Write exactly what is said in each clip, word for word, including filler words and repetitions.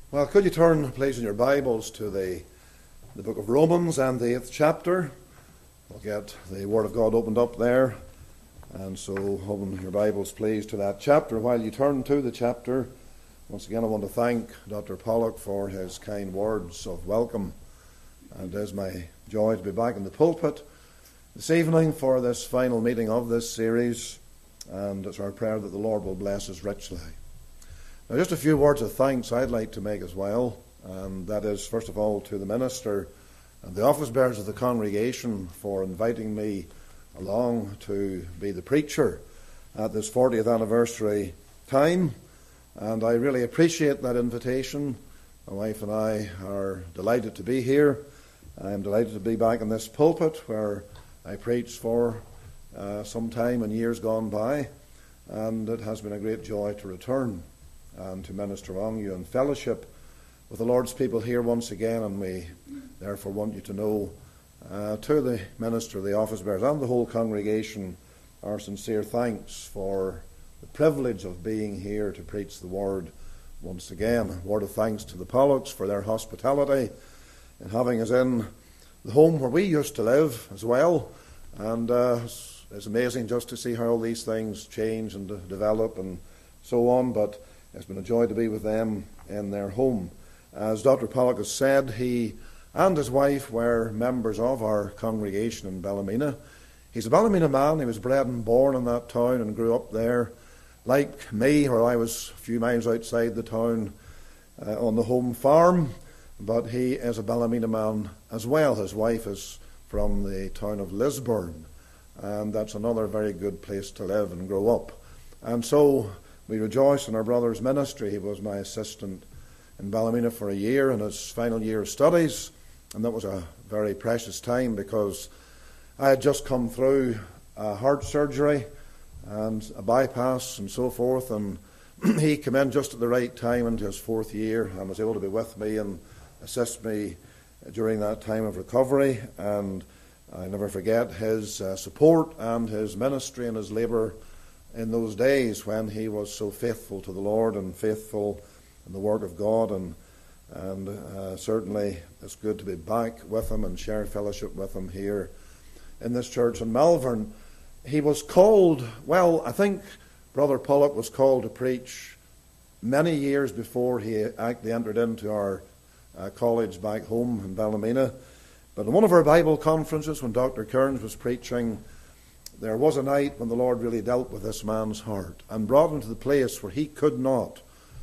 Well, could you turn, please, in your Bibles to the, the book of Romans and the eighth chapter. We'll get the Word of God opened up there. And so open your Bibles, please, to that chapter. While you turn to the chapter, once again I want to thank Doctor Pollock for his kind words of welcome. And it is my joy to be back in the pulpit this evening for this final meeting of this series. And it's our prayer that the Lord will bless us richly. Now, just a few words of thanks I'd like to make as well, and that is, first of all, to the minister and the office bearers of the congregation for inviting me along to be the preacher at this fortieth anniversary time, and I really appreciate that invitation. My wife and I are delighted to be here. I'm delighted to be back in this pulpit where I preached for uh, some time in years gone by, and it has been a great joy to return and to minister among you and fellowship with the Lord's people here once again. And we therefore want you to know uh, to the minister, the office bearers and the whole congregation our sincere thanks for the privilege of being here to preach the word once again. A word of thanks to the Pollocks for their hospitality in having us in the home where we used to live as well. And uh, it's, it's amazing just to see how all these things change and de- develop and so on, but it's been a joy to be with them in their home. As Doctor Pollock has said, he and his wife were members of our congregation in Ballymena. He's a Ballymena man. He was bred and born in that town and grew up there. Like me, where I was a few miles outside the town uh, on the home farm, but he is a Ballymena man as well. His wife is from the town of Lisburn, and that's another very good place to live and grow up. And so we rejoice in our brother's ministry. He was my assistant in Ballymena for a year in his final year of studies, and that was a very precious time because I had just come through a heart surgery and a bypass and so forth, and he came in just at the right time into his fourth year and was able to be with me and assist me during that time of recovery. And I never forget his uh, support and his ministry and his labour in those days when he was so faithful to the Lord and faithful in the work of God. And and uh, certainly it's good to be back with him and share fellowship with him here in this church in Malvern. He was called, well, I think Brother Pollock was called to preach many years before he actually entered into our uh, college back home in Ballymena. But in one of our Bible conferences when Doctor Kearns was preaching, there was a night when the Lord really dealt with this man's heart and brought him to the place where he could not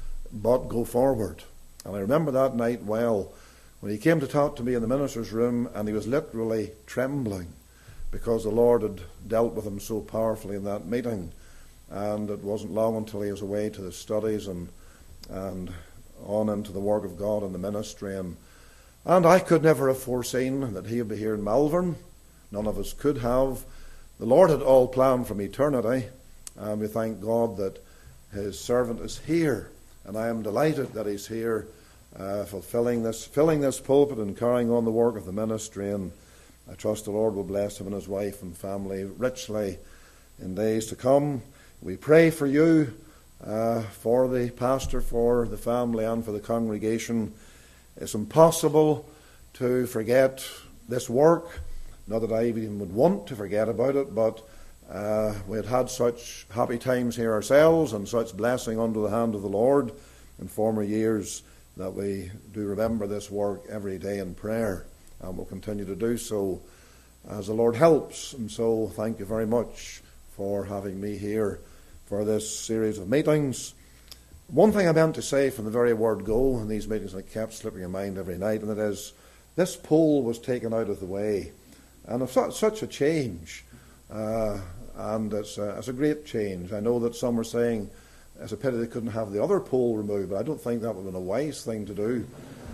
but go forward. And I remember that night well, when he came to talk to me in the minister's room, and he was literally trembling because the Lord had dealt with him so powerfully in that meeting. And it wasn't long until he was away to the studies and and on into the work of God and the ministry. And, and I could never have foreseen that he would be here in Malvern. None of us could have. The Lord had all planned from eternity, and we thank God that his servant is here. And I am delighted that he's here, uh, fulfilling this, filling this pulpit and carrying on the work of the ministry. And I trust the Lord will bless him and his wife and family richly in days to come. We pray for you, uh, for the pastor, for the family, and for the congregation. It's impossible to forget this work. Not that I even would want to forget about it, but uh, we had had such happy times here ourselves and such blessing under the hand of the Lord in former years that we do remember this work every day in prayer, and will continue to do so as the Lord helps. And so thank you very much for having me here for this series of meetings. One thing I meant to say from the very word go in these meetings, and it kept slipping in mind every night, and it is this pole was taken out of the way. And it's such a change, uh, and it's a, it's a great change. I know that some are saying it's a pity they couldn't have the other pole removed, but I don't think that would have been a wise thing to do.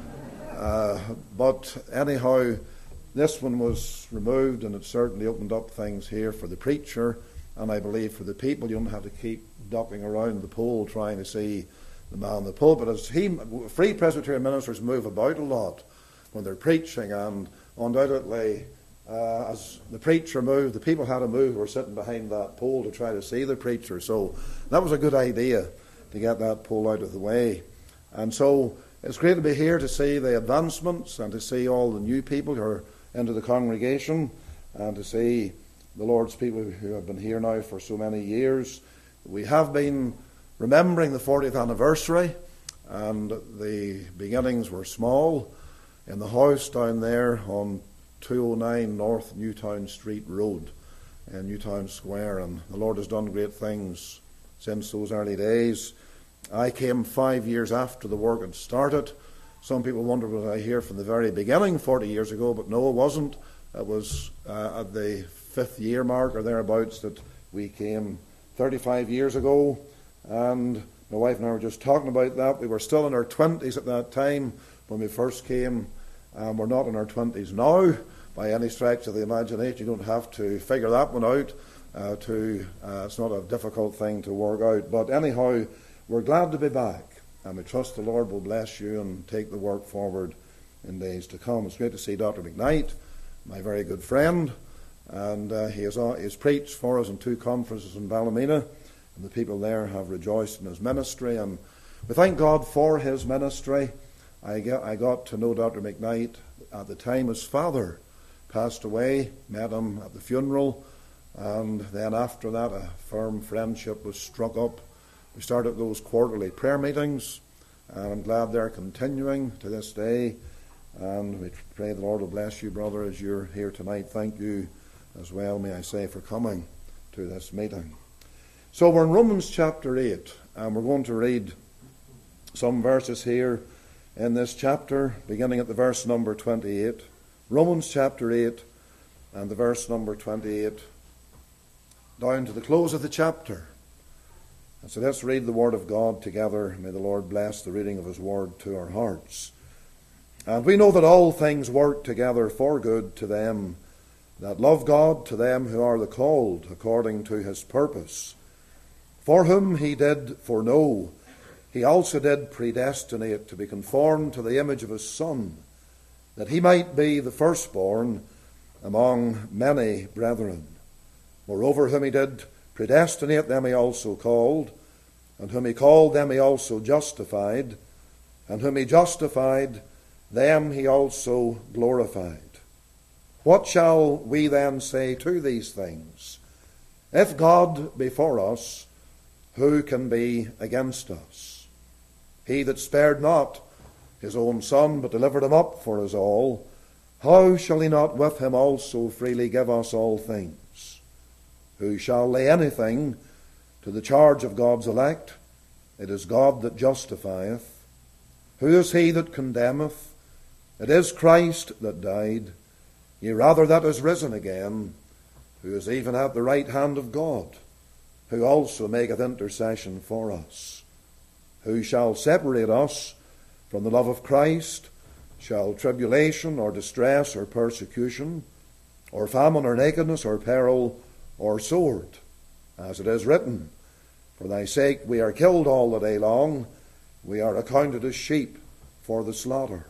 Uh, but anyhow, this one was removed, and it certainly opened up things here for the preacher, and I believe for the people. You don't have to keep ducking around the pole trying to see the man in the pulpit. As he, Free Presbyterian ministers move about a lot when they're preaching, and undoubtedly Uh, as the preacher moved, the people had to move who were sitting behind that pole to try to see the preacher. So that was a good idea to get that pole out of the way. And so It's great to be here to see the advancements and to see all the new people who are into the congregation and to see the Lord's people who have been here now for so many years. We have been remembering the fortieth anniversary, and the beginnings were small in the house down there on two oh nine North Newtown Street Road in Newtown Square, and the Lord has done great things since those early days. I came five years after the work had started. Some people wonder, was I here from the very beginning forty years ago? But no, it wasn't. It was uh, at the fifth year mark or thereabouts that we came thirty-five years ago. And my wife and I were just talking about that. We were still in our twenties at that time when we first came. Um, we're not in our twenties now by any stretch of the imagination. You don't have to figure that one out. Uh, to uh, it's not a difficult thing to work out. But anyhow, we're glad to be back. And we trust the Lord will bless you and take the work forward in days to come. It's great to see Doctor McKnight, my very good friend. And uh, he, has, uh, he has preached for us in two conferences in Ballymena. And the people there have rejoiced in his ministry. And we thank God for his ministry. I, get, I got to know Doctor McKnight at the time his father passed away. Met him at the funeral. And then after that, a firm friendship was struck up. We started those quarterly prayer meetings, and I'm glad they're continuing to this day. And we pray the Lord will bless you, brother, as you're here tonight. Thank you as well, may I say, for coming to this meeting. So we're in Romans chapter eight, and we're going to read some verses here in this chapter, beginning at the verse number twenty-eight. Romans chapter eight, and the verse number twenty-eight, down to the close of the chapter. And so let's read the Word of God together. May the Lord bless the reading of His Word to our hearts. And we know that all things work together for good to them that love God, to them who are the called according to His purpose. For whom He did foreknow, He also did predestinate to be conformed to the image of His Son, that He might be the firstborn among many brethren. Moreover, whom He did predestinate, them He also called, and whom He called, them He also justified, and whom He justified, them He also glorified. What shall we then say to these things? If God be for us, who can be against us? He that spared not His own Son, but delivered Him up for us all, how shall He not with Him also freely give us all things? Who shall lay anything to the charge of God's elect? It is God that justifieth. Who is he that condemneth? It is Christ that died, yea, rather that is risen again, who is even at the right hand of God, who also maketh intercession for us. Who shall separate us from the love of Christ? Shall tribulation, or distress, or persecution, or famine, or nakedness, or peril, or sword? As it is written, for thy sake we are killed all the day long, we are accounted as sheep for the slaughter.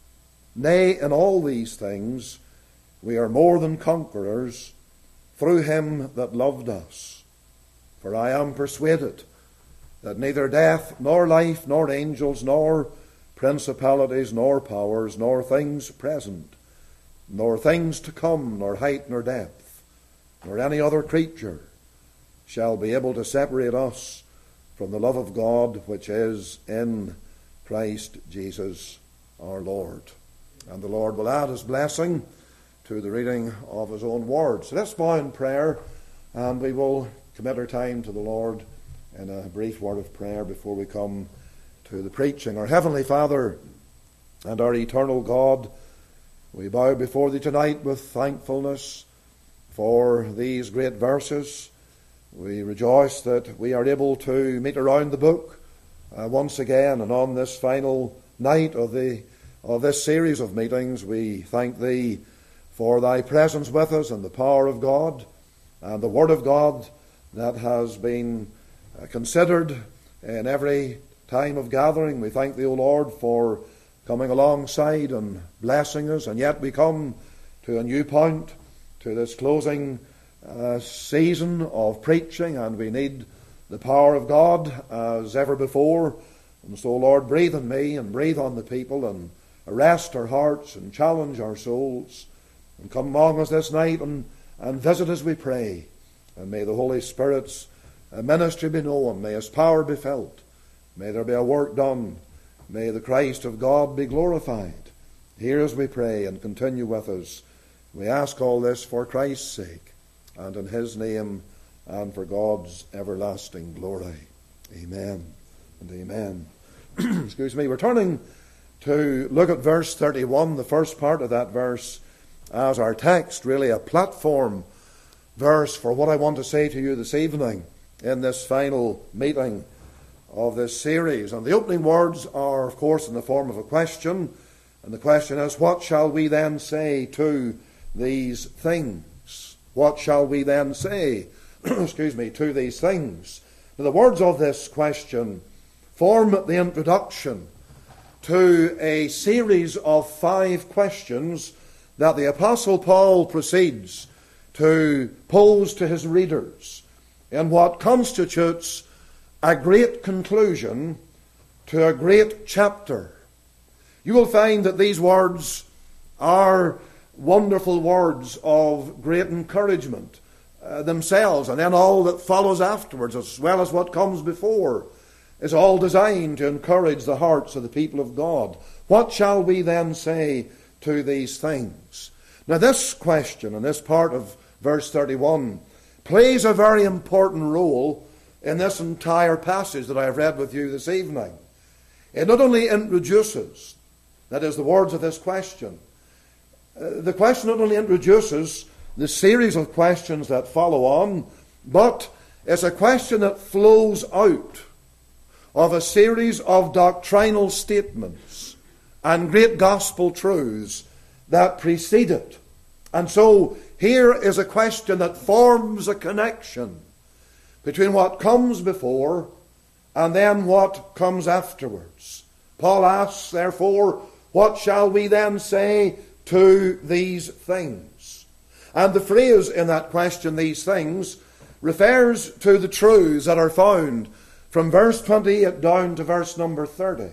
Nay, in all these things we are more than conquerors through Him that loved us. For I am persuaded that neither death, nor life, nor angels, nor principalities, nor powers, nor things present, nor things to come, nor height, nor depth, nor any other creature shall be able to separate us from the love of God which is in Christ Jesus our Lord. And the Lord will add His blessing to the reading of His own word. So let's bow in prayer, and we will commit our time to the Lord in a brief word of prayer before we come to the preaching. Our Heavenly Father and our eternal God, we bow before Thee tonight with thankfulness for these great verses. We rejoice that we are able to meet around the book uh, once again, and on this final night of the of this series of meetings, we thank Thee for Thy presence with us and the power of God and the Word of God that has been uh, considered in every time of gathering. We thank Thee, O Lord, for coming alongside and blessing us, and yet we come to a new point, to this closing uh, season of preaching, and we need the power of God as ever before. And so, Lord, breathe on me and breathe on the people and arrest our hearts and challenge our souls. And come among us this night and, and visit as we pray. And may the Holy Spirit's ministry be known. May His power be felt. May there be a work done. May the Christ of God be glorified. Hear as we pray and continue with us. We ask all this for Christ's sake and in His name and for God's everlasting glory. Amen and amen. Excuse me. We're turning to look at verse thirty-one, the first part of that verse, as our text, really a platform verse for what I want to say to you this evening in this final meeting of this series. And the opening words are, of course, in the form of a question. And the question is, what shall we then say to these things? What shall we then say, excuse me, to these things? Now, the words of this question form the introduction to a series of five questions that the Apostle Paul proceeds to pose to his readers in what constitutes a great conclusion to a great chapter. You will find that these words are wonderful words of great encouragement uh, themselves, and then all that follows afterwards, as well as what comes before, is all designed to encourage the hearts of the people of God. What shall we then say to these things? Now, this question, and this part of verse thirty-one, plays a very important role in this entire passage that I have read with you this evening. It not only introduces, that is, the words of this question, uh, the question not only introduces the series of questions that follow on, but it's a question that flows out of a series of doctrinal statements and great gospel truths that precede it. And so here is a question that forms a connection between what comes before and then what comes afterwards. Paul asks, therefore, what shall we then say to these things? And the phrase in that question, these things, refers to the truths that are found from verse twenty-eight down to verse number thirty.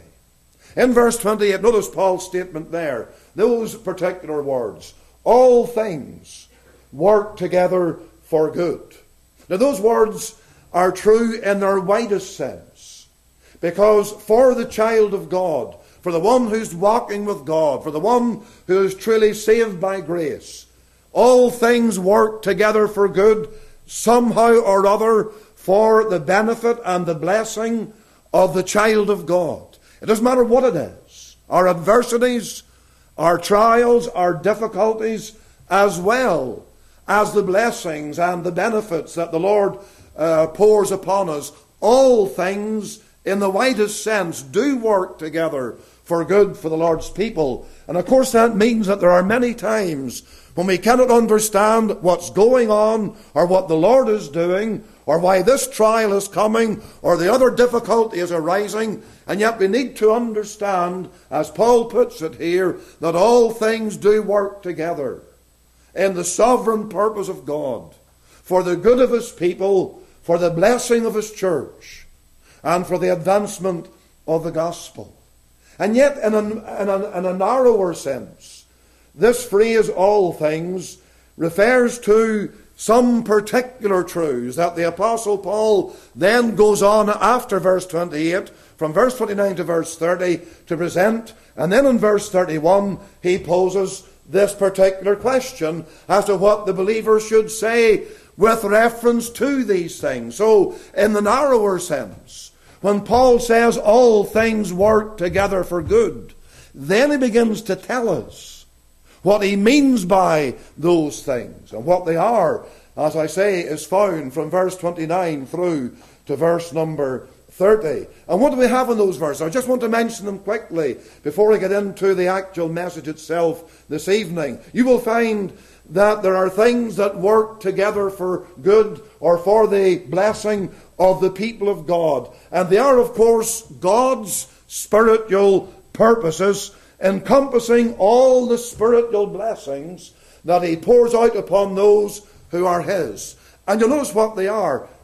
In verse twenty-eight, notice Paul's statement there, those particular words, all things work together for good. Now those words are true in their widest sense, because for the child of God, for the one who's walking with God, for the one who is truly saved by grace, all things work together for good somehow or other for the benefit and the blessing of the child of God. It doesn't matter what it is. Our adversities, our trials, our difficulties, as well as the blessings and the benefits that the Lord uh, pours upon us, all things in the widest sense do work together for good for the Lord's people. And of course that means that there are many times when we cannot understand what's going on or what the Lord is doing or why this trial is coming or the other difficulty is arising, and yet we need to understand, as Paul puts it here, that all things do work together in the sovereign purpose of God for the good of His people, for the blessing of His church, and for the advancement of the gospel. And yet, in a, in a, in a narrower sense, this phrase, all things, refers to some particular truths that the Apostle Paul then goes on after verse twenty-eight, from verse twenty-nine to verse thirty, to present. And then in verse thirty-one, he poses this particular question as to what the believer should say with reference to these things. So, in the narrower sense, when Paul says all things work together for good, then he begins to tell us what he means by those things. And what they are, as I say, is found from verse twenty-nine through to verse number thirty. And what do we have in those verses? I just want to mention them quickly before I get into the actual message itself this evening. You will find that there are things that work together for good or for the blessing of the people of God. And they are, of course, God's spiritual purposes, encompassing all the spiritual blessings that He pours out upon those who are His. And you'll notice what they are.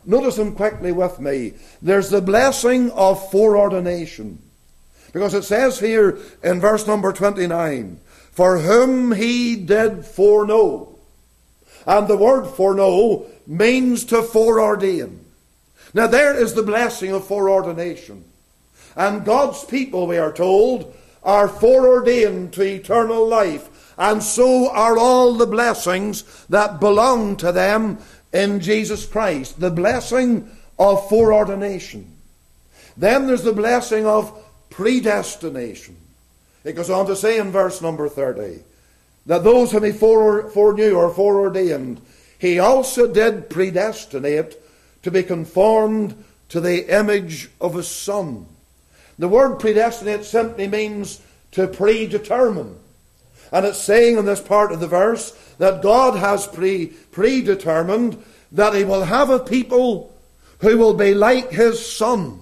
notice them quickly with me. There's the blessing of foreordination. Because it says here in verse number twenty-nine, for whom he did foreknow. And the word foreknow means to foreordain. Now there is the blessing of foreordination. And God's people, we are told, are foreordained to eternal life. And so are all the blessings that belong to them in Jesus Christ. The blessing of foreordination. Then there's the blessing of predestination. It goes on to say in verse number thirty, that those whom he foreknew or foreordained, he also did predestinate to be conformed to the image of his Son. The word predestinate simply means to predetermine. And it's saying in this part of the verse that God has pre- predetermined that he will have a people who will be like his Son.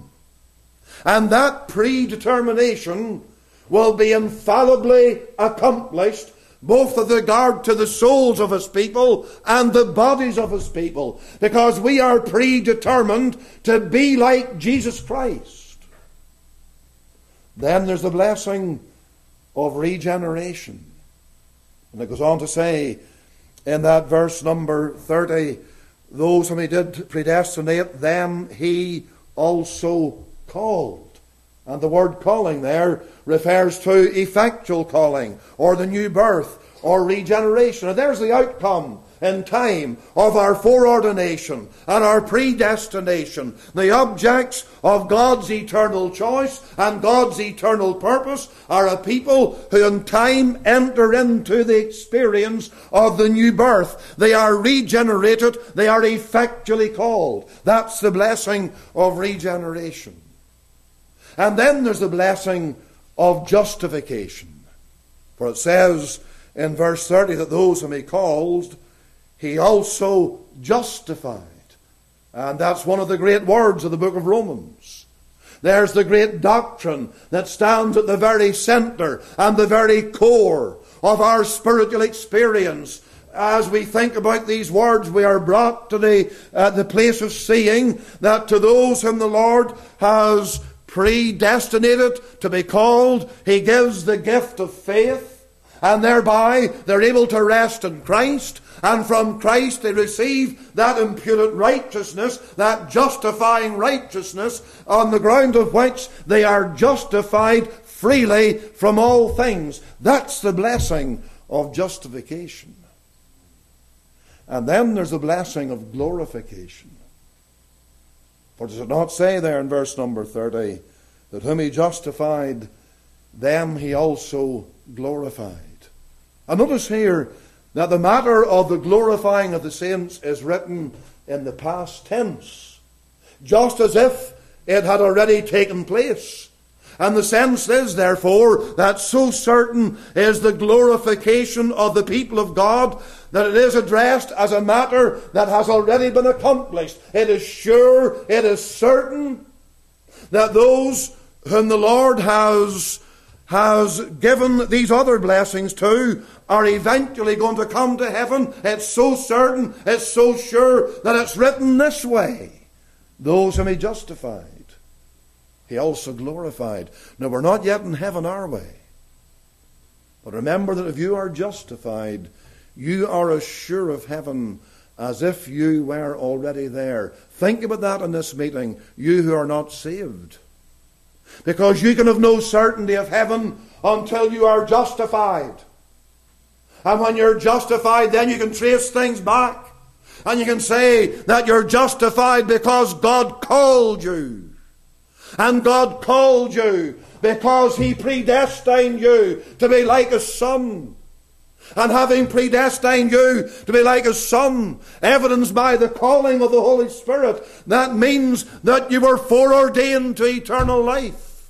And that predetermination will be infallibly accomplished both with regard to the souls of his people and the bodies of his people, because we are predetermined to be like Jesus Christ. Then there's the blessing of regeneration. And it goes on to say in that verse number thirty, those whom he did predestinate, them he also called. And the word calling there refers to effectual calling, or the new birth, or regeneration. And there's the outcome in time of our foreordination and our predestination. The objects of God's eternal choice and God's eternal purpose are a people who in time enter into the experience of the new birth. They are regenerated. They are effectually called. That's the blessing of regeneration. And then there's the blessing of justification. For it says in verse thirty that those whom he called, he also justified. And that's one of the great words of the book of Romans. There's the great doctrine that stands at the very center and the very core of our spiritual experience. As we think about these words, we are brought to the, uh, the place of seeing that to those whom the Lord has predestinated to be called, he gives the gift of faith, and thereby they're able to rest in Christ, and from Christ they receive that imputed righteousness, that justifying righteousness, on the ground of which they are justified freely from all things. That's the blessing of justification. And then there's the blessing of glorification. For does it not say there in verse number thirty, that whom he justified, them he also glorified? And notice here that the matter of the glorifying of the saints is written in the past tense, just as if it had already taken place. And the sense is, therefore, that so certain is the glorification of the people of God that it is addressed as a matter that has already been accomplished. It is sure, it is certain that those whom the Lord has, has given these other blessings to are eventually going to come to heaven. It's so certain, it's so sure that it's written this way. Those whom he justified, he also glorified. Now, we're not yet in heaven, are we? But remember that if you are justified, you are as sure of heaven as if you were already there. Think about that in this meeting, you who are not saved. Because you can have no certainty of heaven until you are justified. And when you're justified, then you can trace things back. And you can say that you're justified because God called you. And God called you because he predestined you to be like his Son. And having predestined you to be like his Son, evidenced by the calling of the Holy Spirit, that means that you were foreordained to eternal life.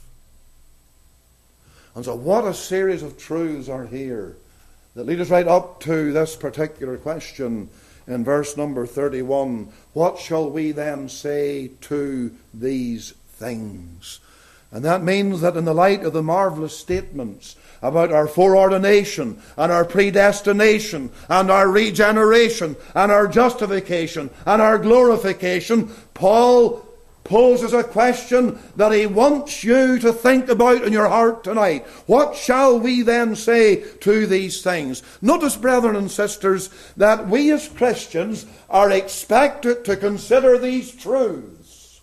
And so what a series of truths are here that lead us right up to this particular question in verse number thirty-one. What shall we then say to these things? And that means that in the light of the marvelous statements about our foreordination and our predestination and our regeneration and our justification and our glorification, Paul poses a question that he wants you to think about in your heart tonight. What shall we then say to these things? Notice, brethren and sisters, that we as Christians are expected to consider these truths,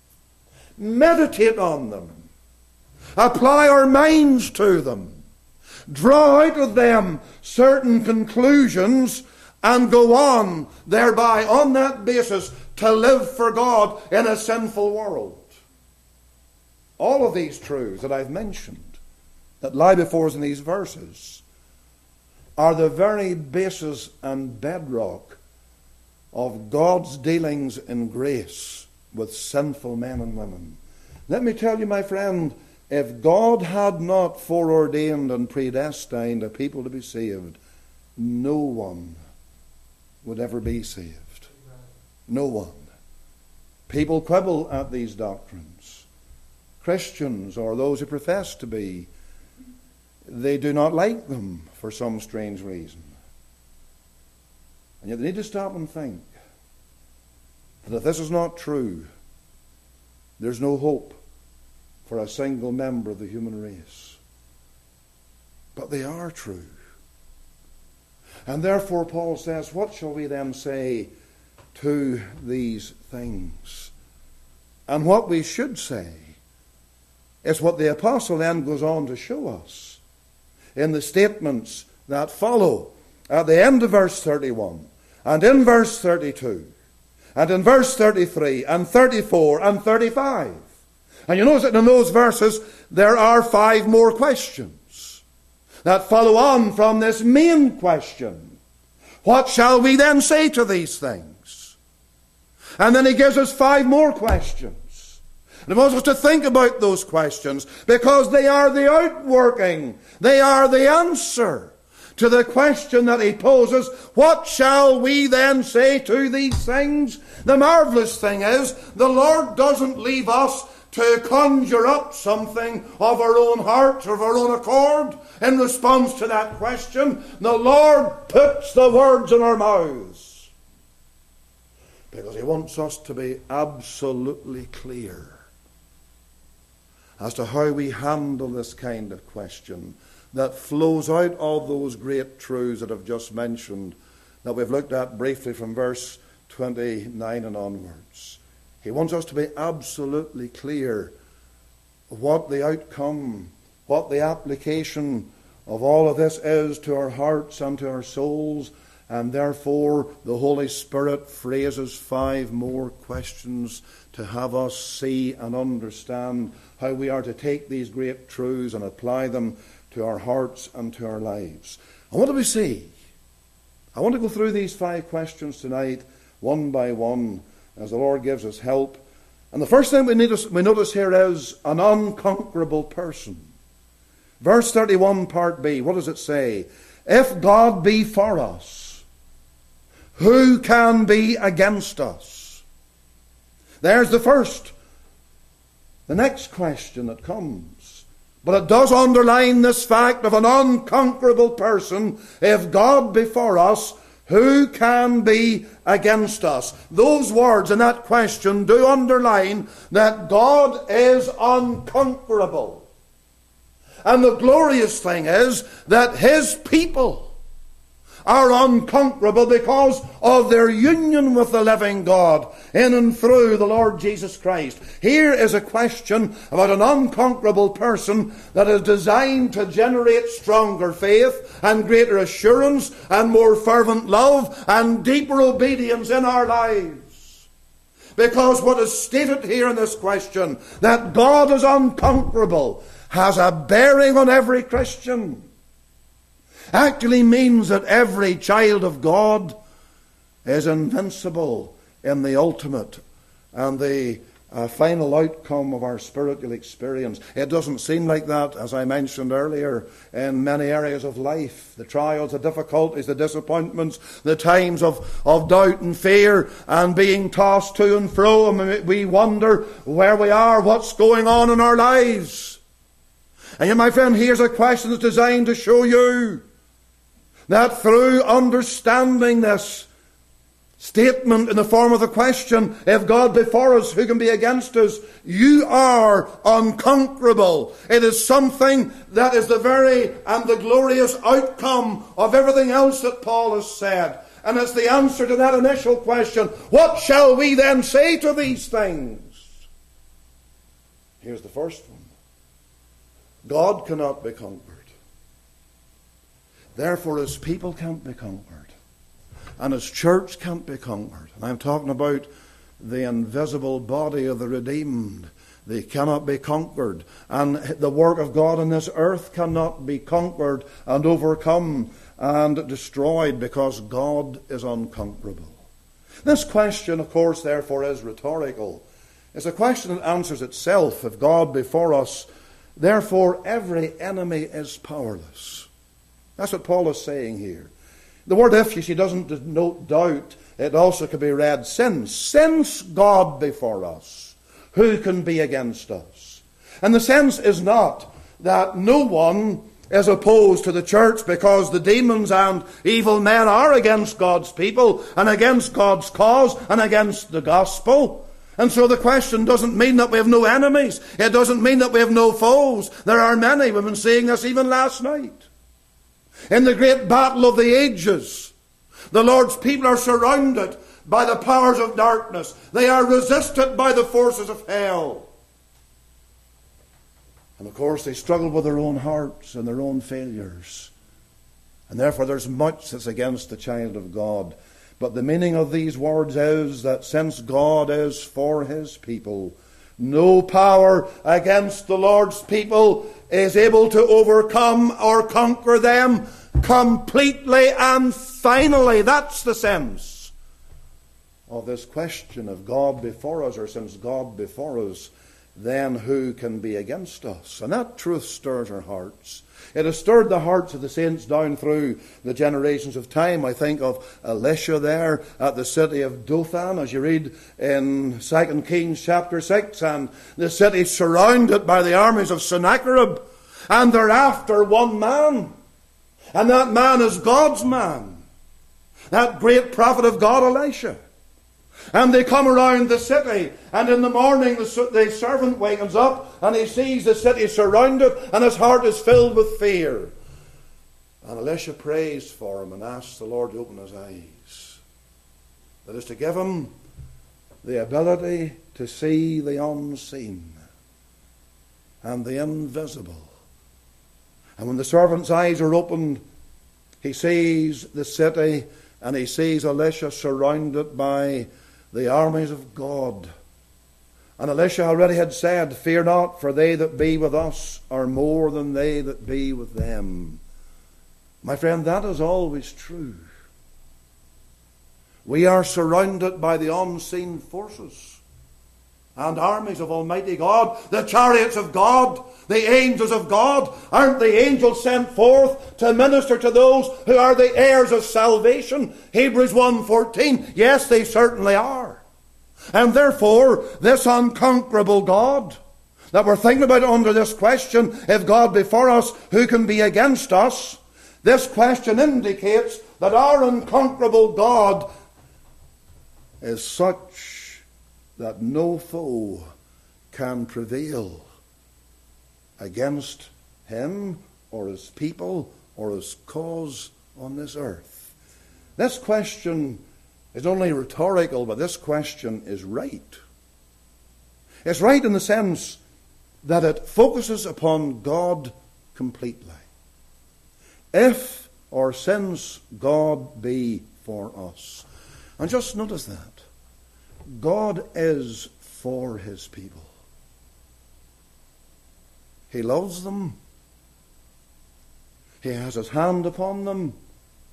meditate on them, apply our minds to them, draw out of them certain conclusions, and go on thereby on that basis to live for God in a sinful world. All of these truths that I've mentioned that lie before us in these verses are the very basis and bedrock of God's dealings in grace with sinful men and women. Let me tell you, my friend, if God had not foreordained and predestined a people to be saved, no one would ever be saved. No one. People quibble at these doctrines. Christians, or those who profess to be, they do not like them for some strange reason. And yet they need to stop and think that if this is not true, there's no hope for a single member of the human race. But they are true. And therefore Paul says, what shall we then say to these things? And what we should say is what the apostle then goes on to show us in the statements that follow at the end of verse thirty-one, and in verse thirty-two, and in verse thirty-three, and thirty-four, and thirty-five. And you notice that in those verses there are five more questions that follow on from this main question. What shall we then say to these things? And then he gives us five more questions. And he wants us to think about those questions because they are the outworking, they are the answer to the question that he poses. What shall we then say to these things? The marvelous thing is, the Lord doesn't leave us to conjure up something of our own heart or of our own accord in response to that question. The Lord puts the words in our mouths because he wants us to be absolutely clear as to how we handle this kind of question that flows out of those great truths that I've just mentioned, that we've looked at briefly from verse twenty-nine and onwards. He wants us to be absolutely clear of what the outcome, what the application of all of this is to our hearts and to our souls, and therefore the Holy Spirit phrases five more questions to have us see and understand how we are to take these great truths and apply them to our hearts and to our lives. And what do we see? I want to go through these five questions tonight, one by one, as the Lord gives us help. And the first thing we, need to, we notice here is an unconquerable person. Verse thirty-one, part B, what does it say? If God be for us, who can be against us? There's the first. The next question that comes. But it does underline this fact of an unconquerable person. If God be for us, who can be against us? Those words in that question do underline that God is unconquerable. And the glorious thing is that his people are unconquerable because of their union with the living God in and through the Lord Jesus Christ. Here is a question about an unconquerable person that is designed to generate stronger faith and greater assurance and more fervent love and deeper obedience in our lives. Because what is stated here in this question, that God is unconquerable, has a bearing on every Christian. Actually means that every child of God is invincible in the ultimate and the a final outcome of our spiritual experience. It doesn't seem like that, as I mentioned earlier, in many areas of life. The trials, the difficulties, the disappointments, the times of, of doubt and fear and being tossed to and fro, and we wonder where we are, what's going on in our lives. And yet, my friend, here's a question that's designed to show you that through understanding this statement in the form of the question, if God be for us, who can be against us? You are unconquerable. It is something that is the very and the glorious outcome of everything else that Paul has said. And it's the answer to that initial question, what shall we then say to these things? Here's the first one. God cannot be conquered. Therefore his people can't be conquered. And his church can't be conquered. And I'm talking about the invisible body of the redeemed. They cannot be conquered. And the work of God on this earth cannot be conquered and overcome and destroyed, because God is unconquerable. This question, of course, therefore, is rhetorical. It's a question that answers itself. If God be for us, therefore every enemy is powerless. That's what Paul is saying here. The word if, you see, doesn't denote doubt. It also could be read since. Since God be for us, who can be against us? And the sense is not that no one is opposed to the church because the demons and evil men are against God's people and against God's cause and against the gospel. And so the question doesn't mean that we have no enemies. It doesn't mean that we have no foes. There are many. We've been seeing this even last night. In the great battle of the ages, the Lord's people are surrounded by the powers of darkness. They are resisted by the forces of hell. And of course they struggle with their own hearts and their own failures. And therefore there's much that's against the child of God. But the meaning of these words is that since God is for his people, no power against the Lord's people is able to overcome or conquer them completely and finally. That's the sense of this question. If God before us, or since God before us, then who can be against us? And that truth stirs our hearts. It has stirred the hearts of the saints down through the generations of time. I think of Elisha there at the city of Dothan, as you read in Second Kings chapter six, and the city surrounded by the armies of Sennacherib, and they're after one man, and that man is God's man, that great prophet of God, Elisha. And they come around the city, and in the morning the, the servant wakens up and he sees the city surrounded and his heart is filled with fear. And Elisha prays for him and asks the Lord to open his eyes. That is to give him the ability to see the unseen and the invisible. And when the servant's eyes are opened, he sees the city and he sees Elisha surrounded by the armies of God. And Elisha already had said, fear not, for they that be with us are more than they that be with them. My friend, that is always true. We are surrounded by the unseen forces and armies of Almighty God, the chariots of God, the angels of God. Aren't the angels sent forth to minister to those who are the heirs of salvation? Hebrews one fourteen. Yes, they certainly are. And therefore, this unconquerable God that we're thinking about under this question, if God be for us, who can be against us? This question indicates that our unconquerable God is such that no foe can prevail against him or his people or his cause on this earth. This question is not only rhetorical, but this question is right. It's right in the sense that it focuses upon God completely. If or since God be for us. And just notice that. God is for his people. He loves them. He has his hand upon them.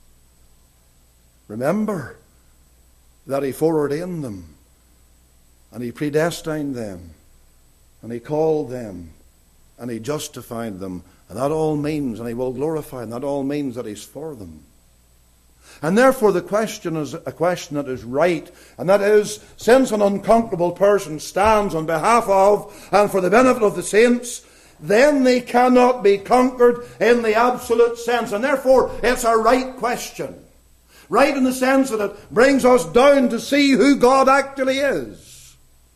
Remember that he foreordained them. and He predestined them, and He called them, and He justified them. And that all means, and He will glorify them, that all means that He's for them. And therefore the question is a question that is right, and that is, since an unconquerable person stands on behalf of and for the benefit of the saints, then they cannot be conquered in the absolute sense. And therefore it's a right question. Right in the sense that it brings us down to see who God actually is.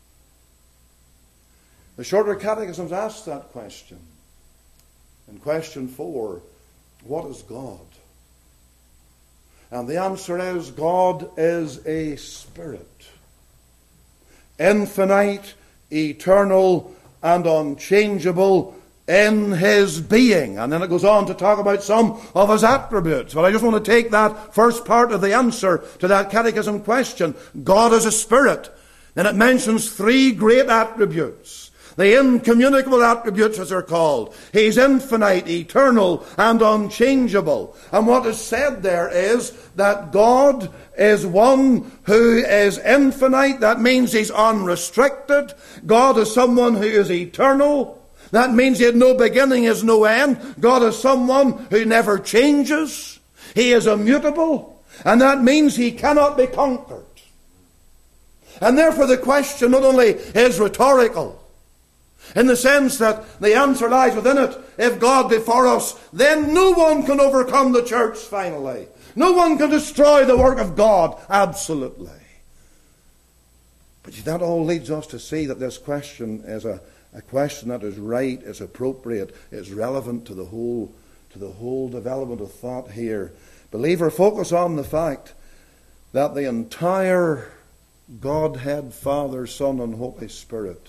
The shorter catechisms ask that question. In question four, what is God? And the answer is, God is a spirit, infinite, eternal, and unchangeable in His being. And then it goes on to talk about some of His attributes. But I just want to take that first part of the answer to that catechism question. God is a spirit. Then it mentions three great attributes. The incommunicable attributes, as they're called. He's infinite, eternal, and unchangeable. And what is said there is that God is one who is infinite. That means He's unrestricted. God is someone who is eternal. That means He had no beginning, He has no end. God is someone who never changes. He is immutable. And that means He cannot be conquered. And therefore the question not only is rhetorical, in the sense that the answer lies within it. If God be for us, then no one can overcome the church finally. No one can destroy the work of God. Absolutely. But that all leads us to see that this question is a, a question that is right, is appropriate, is relevant to the whole, to the whole development of thought here. Believer, focus on the fact that the entire Godhead, Father, Son, and Holy Spirit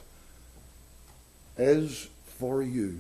is for you.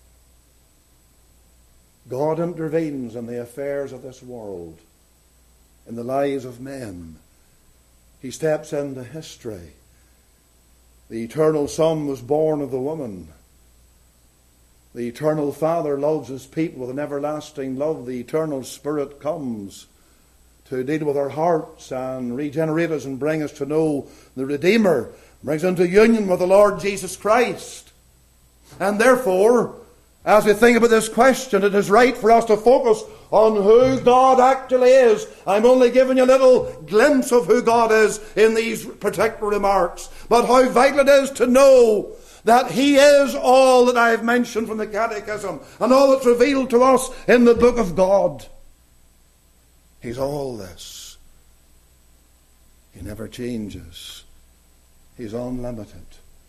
God intervenes in the affairs of this world, in the lives of men. He steps into history. The eternal Son was born of the woman. The eternal Father loves His people with an everlasting love. The eternal Spirit comes to deal with our hearts and regenerate us and bring us to know the Redeemer, brings us into union with the Lord Jesus Christ. And therefore, as we think about this question, it is right for us to focus on who God actually is. I'm only giving you a little glimpse of who God is in these particular remarks. But how vital it is to know that He is all that I have mentioned from the Catechism and all that's revealed to us in the book of God. He's all this. He never changes. He's unlimited.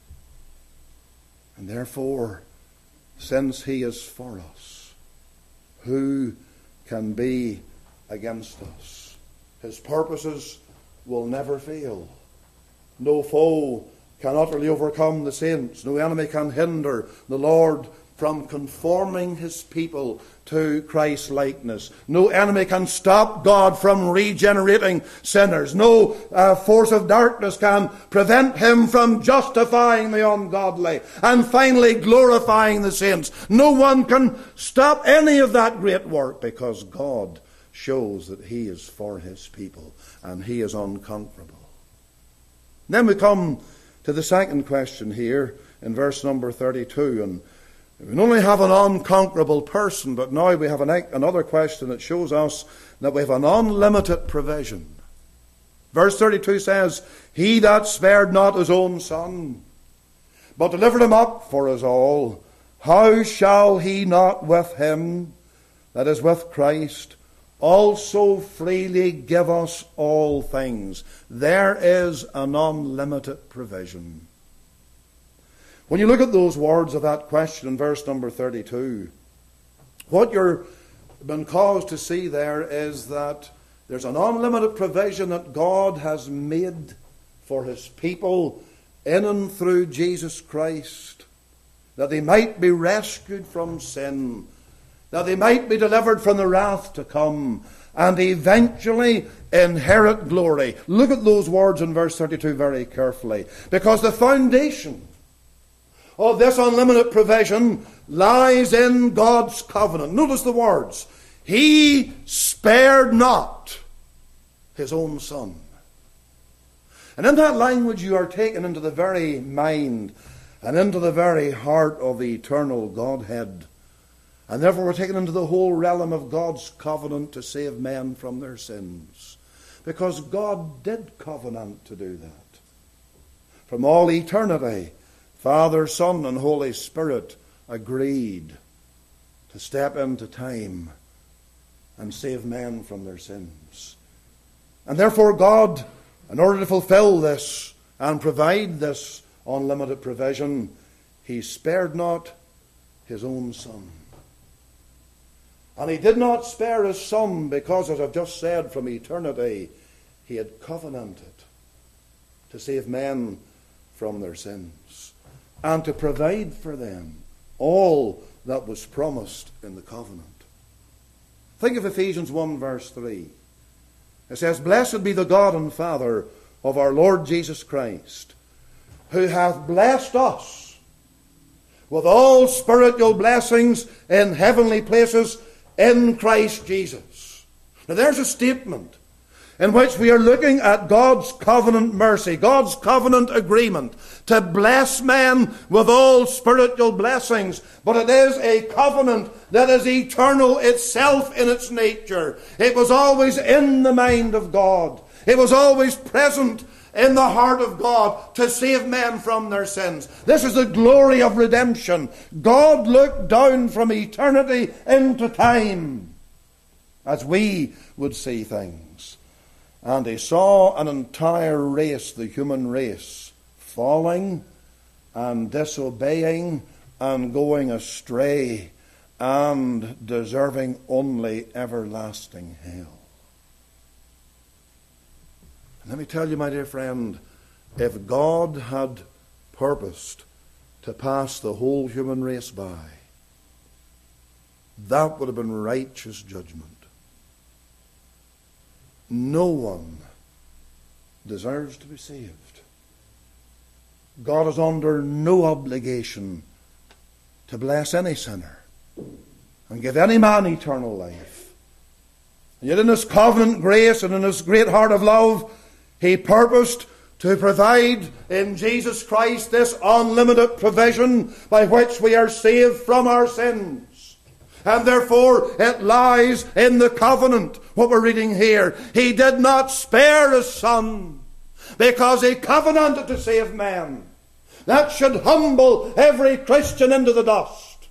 And therefore, since He is for us, who can be against us? His purposes will never fail. No foe can utterly overcome the saints. No enemy can hinder the Lord from conforming His people to Christ's likeness. No enemy can stop God from regenerating sinners. No uh, force of darkness can prevent Him from justifying the ungodly and finally glorifying the saints. No one can stop any of that great work, because God shows that He is for His people and He is unconquerable. Then we come to the second question here in verse number thirty-two, and we not only have an unconquerable person, but now we have an, another question that shows us that we have an unlimited provision. Verse thirty-two says, He that spared not His own Son, but delivered Him up for us all, how shall He not with Him, that is with Christ, also freely give us all things? There is an unlimited provision. When you look at those words of that question in verse number thirty-two, what you're been caused to see there is that there's an unlimited provision that God has made for His people in and through Jesus Christ, that they might be rescued from sin, that they might be delivered from the wrath to come, and eventually inherit glory. Look at those words in verse thirty-two very carefully, because the foundation of this unlimited provision lies in God's covenant. Notice the words. He spared not His own Son. And in that language you are taken into the very mind and into the very heart of the eternal Godhead. And therefore we're taken into the whole realm of God's covenant to save men from their sins. Because God did covenant to do that. From all eternity, Father, Son, and Holy Spirit agreed to step into time and save men from their sins. And therefore God, in order to fulfill this and provide this unlimited provision, he spared not his own Son. And he did not spare his Son because, as I've just said, from eternity he had covenanted to save men from their sins and to provide for them all that was promised in the covenant. Think of Ephesians one verse three. It says, "Blessed be the God and Father of our Lord Jesus Christ, who hath blessed us with all spiritual blessings in heavenly places in Christ Jesus." Now there's a statement in which we are looking at God's covenant mercy, God's covenant agreement to bless men with all spiritual blessings. But it is a covenant that is eternal itself in its nature. It was always in the mind of God. It was always present in the heart of God to save men from their sins. This is the glory of redemption. God looked down from eternity into time as we would see things. And he saw an entire race, the human race, falling and disobeying and going astray and deserving only everlasting hell. And let me tell you, my dear friend, if God had purposed to pass the whole human race by, that would have been righteous judgment. No one deserves to be saved. God is under no obligation to bless any sinner and give any man eternal life. And yet in his covenant grace and in his great heart of love, he purposed to provide in Jesus Christ this unlimited provision by which we are saved from our sins. And therefore it lies in the covenant, what we're reading here. He did not spare his Son because he covenanted to save men. That should humble every Christian into the dust.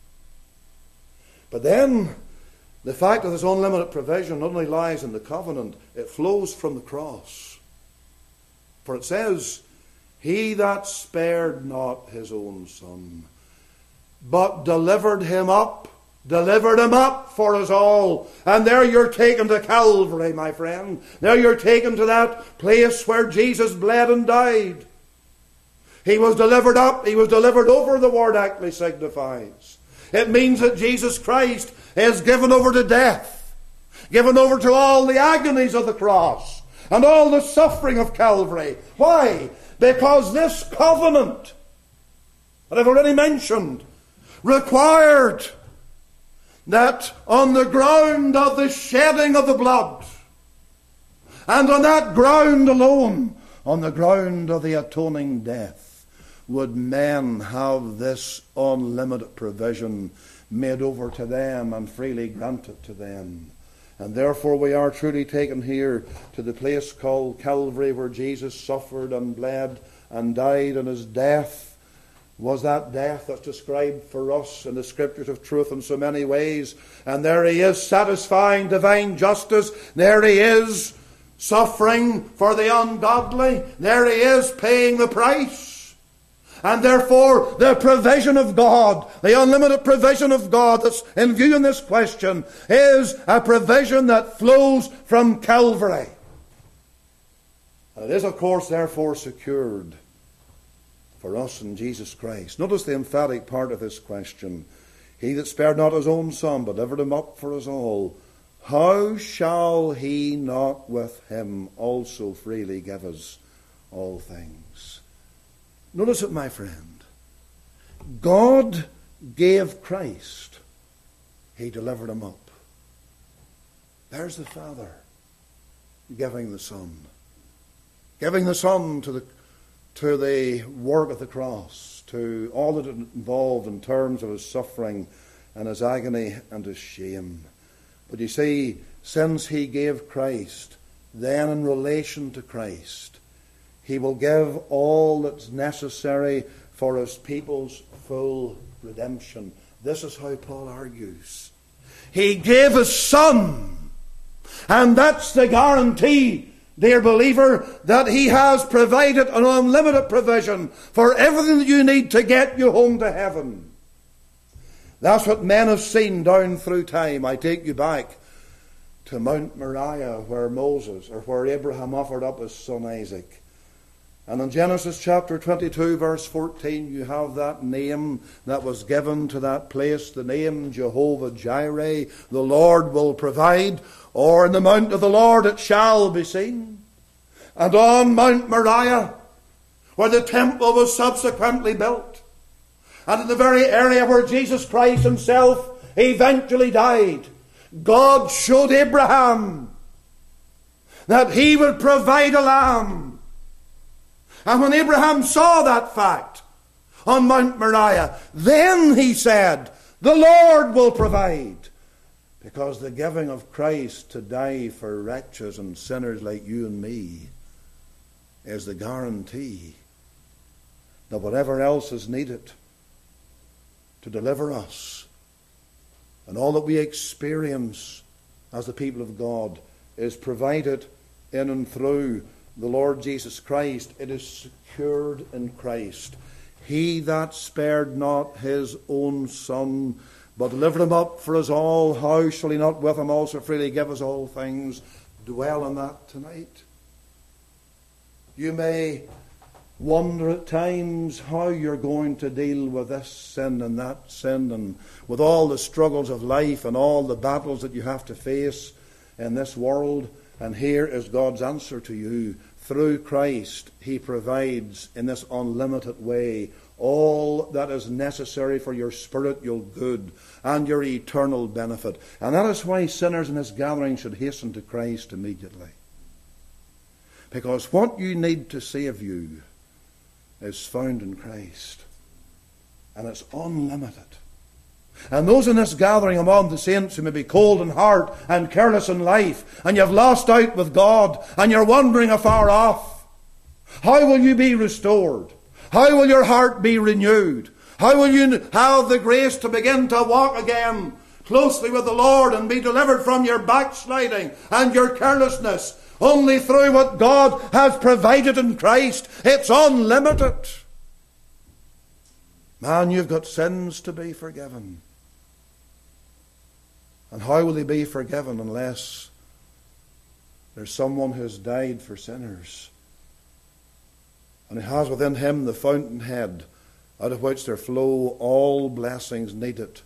But then the fact of this unlimited provision not only lies in the covenant, it flows from the cross. For it says, "He that spared not his own Son, but delivered him up, delivered him up for us all." And there you're taken to Calvary, my friend. There you're taken to that place where Jesus bled and died. He was delivered up. He was delivered over, the word actually signifies. It means that Jesus Christ is given over to death, given over to all the agonies of the cross and all the suffering of Calvary. Why? Because this covenant that I've already mentioned required that on the ground of the shedding of the blood, and on that ground alone, on the ground of the atoning death, would men have this unlimited provision made over to them and freely granted to them. And therefore we are truly taken here to the place called Calvary, where Jesus suffered and bled and died, and his death was that death that's described for us in the Scriptures of truth in so many ways. And there he is, satisfying divine justice. There he is, suffering for the ungodly. There he is, paying the price. And therefore the provision of God, the unlimited provision of God that's in view in this question, is a provision that flows from Calvary. And it is, of course, therefore secured for us in Jesus Christ. Notice the emphatic part of this question. "He that spared not his own Son, but delivered him up for us all, how shall he not with him also freely give us all things?" Notice it, my friend. God gave Christ. He delivered him up. There's the Father giving the Son. giving the Son to the, to the work of the cross, to all that it involved in terms of his suffering and his agony and his shame. But you see, since he gave Christ, then in relation to Christ, he will give all that's necessary for his people's full redemption. This is how Paul argues. He gave his Son, and that's the guarantee, dear believer, that he has provided an unlimited provision for everything that you need to get you home to heaven. That's what men have seen down through time. I take you back to Mount Moriah, where Moses, or where Abraham offered up his son Isaac. And in Genesis chapter twenty-two, verse fourteen, you have that name that was given to that place, the name Jehovah Jireh, the Lord will provide, or in the mount of the Lord it shall be seen. And on Mount Moriah, where the temple was subsequently built, and in the very area where Jesus Christ himself eventually died, God showed Abraham that he would provide a lamb. And when Abraham saw that fact on Mount Moriah, then he said, the Lord will provide. Because the giving of Christ to die for wretches and sinners like you and me is the guarantee that whatever else is needed to deliver us and all that we experience as the people of God is provided in and through the Lord Jesus Christ. It is secured in Christ. He that spared not his own Son, but delivered him up for us all, how shall he not with him also freely give us all things? Dwell on that tonight. You may wonder at times how you're going to deal with this sin and that sin, and with all the struggles of life and all the battles that you have to face in this world. And here is God's answer to you. Through Christ, he provides in this unlimited way all that is necessary for your spiritual good and your eternal benefit. And that is why sinners in this gathering should hasten to Christ immediately. Because what you need to save you is found in Christ. And it's unlimited. And those in this gathering among the saints who may be cold in heart and careless in life, and you've lost out with God, and you're wandering afar off, how will you be restored? How will your heart be renewed? How will you have the grace to begin to walk again closely with the Lord and be delivered from your backsliding and your carelessness? Only through what God has provided in Christ. It's unlimited. Man, you've got sins to be forgiven. And how will they be forgiven unless there's someone who has died for sinners, and who has within him the fountainhead out of which there flow all blessings needed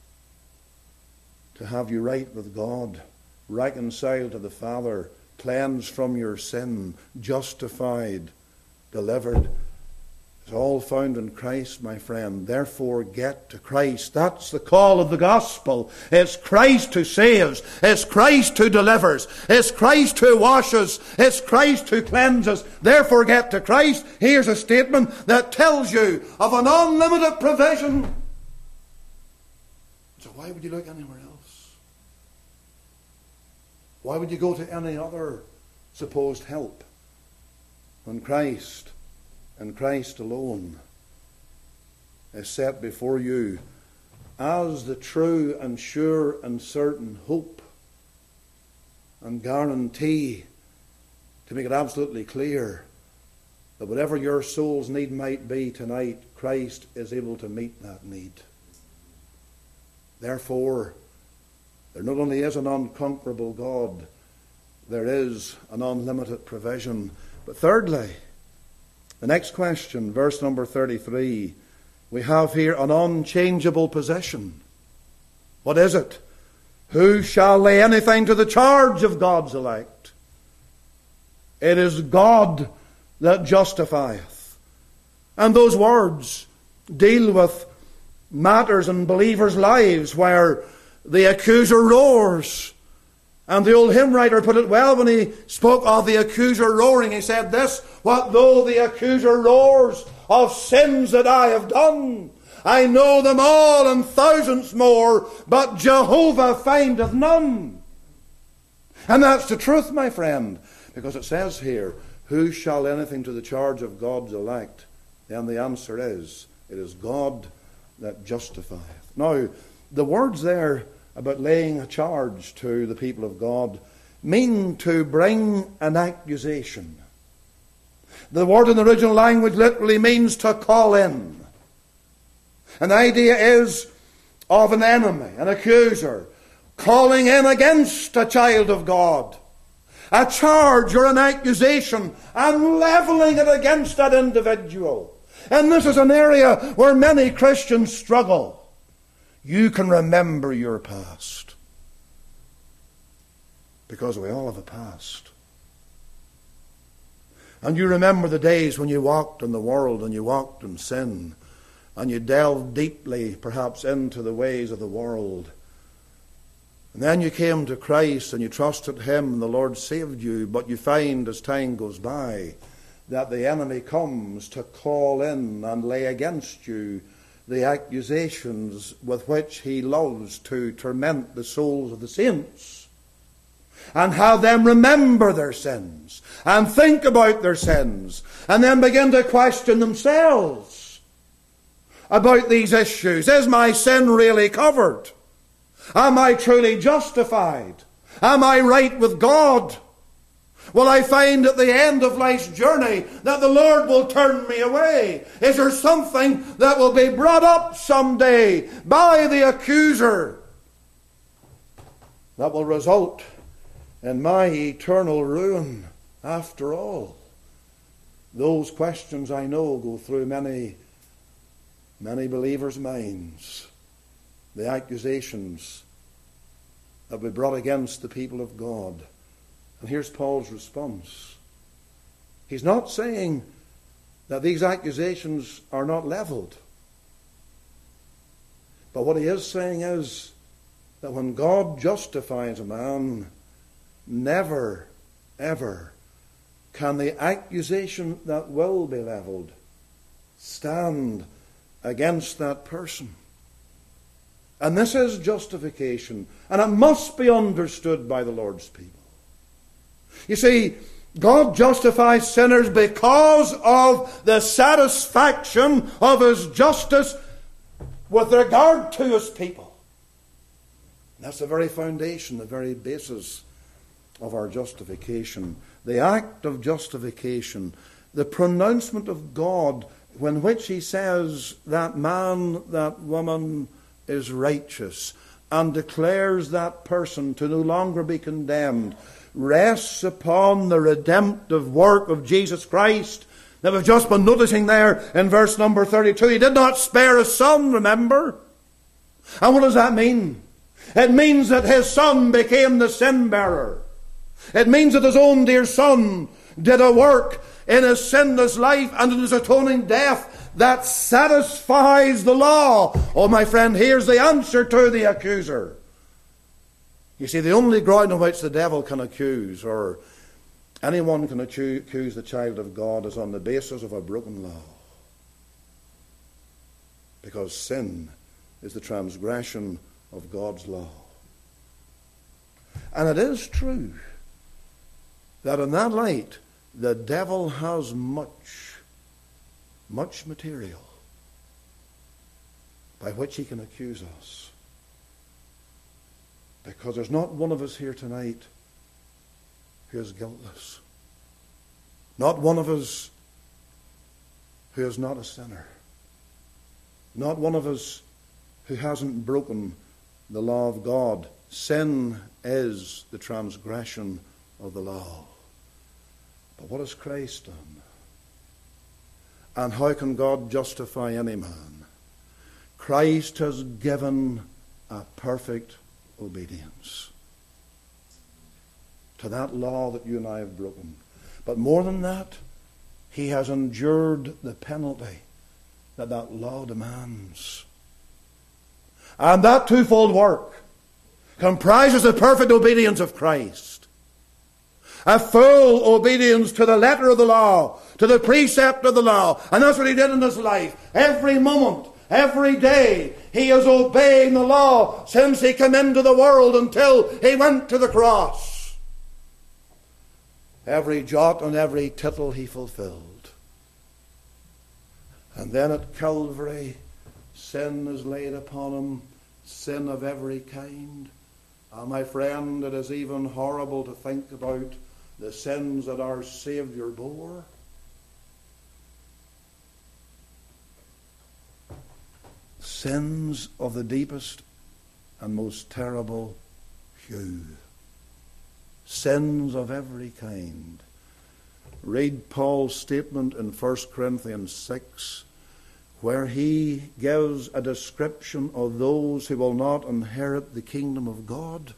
to have you right with God, reconciled to the Father, cleansed from your sin, justified, delivered. It's all found in Christ, my friend. Therefore, get to Christ. That's the call of the gospel. It's Christ who saves. It's Christ who delivers. It's Christ who washes. It's Christ who cleanses. Therefore, get to Christ. Here's a statement that tells you of an unlimited provision. So why would you look anywhere else? Why would you go to any other supposed help when Christ and Christ alone is set before you as the true and sure and certain hope and guarantee to make it absolutely clear that whatever your soul's need might be tonight, Christ is able to meet that need. Therefore, there not only is an unconquerable God, there is an unlimited provision. But thirdly, the next question, verse number thirty-three, we have here an unchangeable position. What is it? Who shall lay anything to the charge of God's elect? It is God that justifieth. And those words deal with matters in believers' lives where the accuser roars And the old hymn writer put it well when he spoke of the accuser roaring. He said this, "What though the accuser roars of sins that I have done? I know them all and thousands more, but Jehovah findeth none." And that's the truth, my friend, because it says here, "Who shall lay anything to the charge of God's elect?" Then the answer is, it is God that justifieth. Now, the words there about laying a charge to the people of God mean to bring an accusation. The word in the original language literally means to call in. An idea is of an enemy, an accuser, calling in against a child of God. A charge or an accusation and leveling it against that individual. And this is an area where many Christians struggle. You can remember your past. Because we all have a past. And you remember the days when you walked in the world and you walked in sin. And you delved deeply, perhaps, into the ways of the world. And then you came to Christ and you trusted Him and the Lord saved you. But you find as time goes by that the enemy comes to call in and lay against you the accusations with which he loves to torment the souls of the saints, and have them remember their sins and think about their sins and then begin to question themselves about these issues. Is my sin really covered? Am I truly justified? Am I right with God? Will I find at the end of life's journey that the Lord will turn me away? Is there something that will be brought up someday by the accuser that will result in my eternal ruin after all? Those questions, I know, go through many, many believers' minds. The accusations that will be brought against the people of God. And here's Paul's response. He's not saying that these accusations are not leveled. But what he is saying is that when God justifies a man, never, ever can the accusation that will be leveled stand against that person. And this is justification, and it must be understood by the Lord's people. You see, God justifies sinners because of the satisfaction of His justice with regard to His people. That's the very foundation, the very basis of our justification. The act of justification, the pronouncement of God when which He says that man, that woman is righteous, and declares that person to no longer be condemned, rests upon the redemptive work of Jesus Christ that we've just been noticing there in verse number thirty-two. He did not spare His Son, remember? And what does that mean? It means that His Son became the sin bearer. It means that His own dear Son did a work in His sinless life and in His atoning death that satisfies the law. Oh, my friend, here's the answer to the accuser. You see, the only ground on which the devil can accuse, or anyone can accuse the child of God, is on the basis of a broken law. Because sin is the transgression of God's law. And it is true that in that light, the devil has much, much material by which he can accuse us. Because there's not one of us here tonight who is guiltless. Not one of us who is not a sinner. Not one of us who hasn't broken the law of God. Sin is the transgression of the law. But what has Christ done? And how can God justify any man? Christ has given a perfect obedience to that law that you and I have broken. But more than that, He has endured the penalty that that law demands. And that twofold work, comprises the perfect obedience of Christ. A full obedience to the letter of the law, to the precept of the law. And that's what he did in his life. Every moment, every day, he is obeying the law since he came into the world until he went to the cross. Every jot and every tittle he fulfilled. And then at Calvary, sin is laid upon him, sin of every kind. And my friend, it is even horrible to think about the sins that our Saviour bore. Sins of the deepest and most terrible hue. Sins of every kind. Read Paul's statement in First Corinthians six, where he gives a description of those who will not inherit the kingdom of God.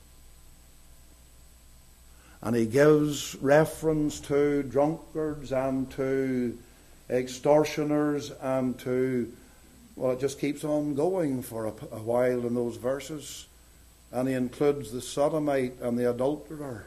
And he gives reference to drunkards and to extortioners and to, well, it just keeps on going for a, a while in those verses. And he includes the sodomite and the adulterer.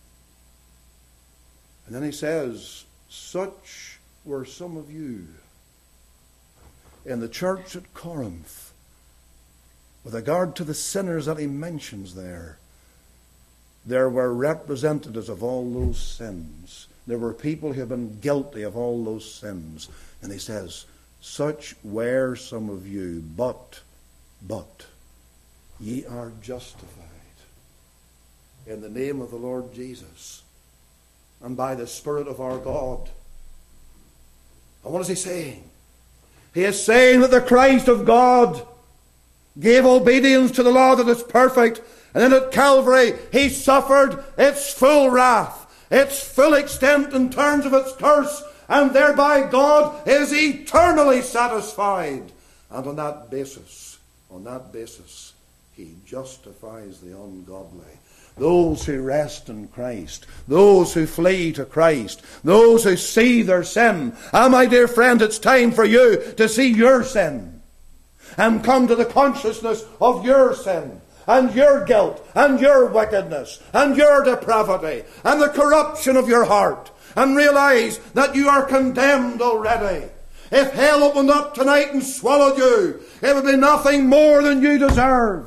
And then he says, such were some of you. In the church at Corinth, with regard to the sinners that he mentions there, there were representatives of all those sins. There were people who have been guilty of all those sins. And he says, such were some of you, but, but, ye are justified in the name of the Lord Jesus and by the Spirit of our God. And what is he saying? He is saying that the Christ of God gave obedience to the law that is perfect, and then at Calvary he suffered its full wrath, its full extent in terms of its curse, and thereby God is eternally satisfied. And on that basis, on that basis, he justifies the ungodly. Those who rest in Christ, those who flee to Christ, those who see their sin. And my dear friend, it's time for you to see your sin and come to the consciousness of your sin and your guilt and your wickedness and your depravity and the corruption of your heart, and realize that you are condemned already. If hell opened up tonight and swallowed you, it would be nothing more than you deserve.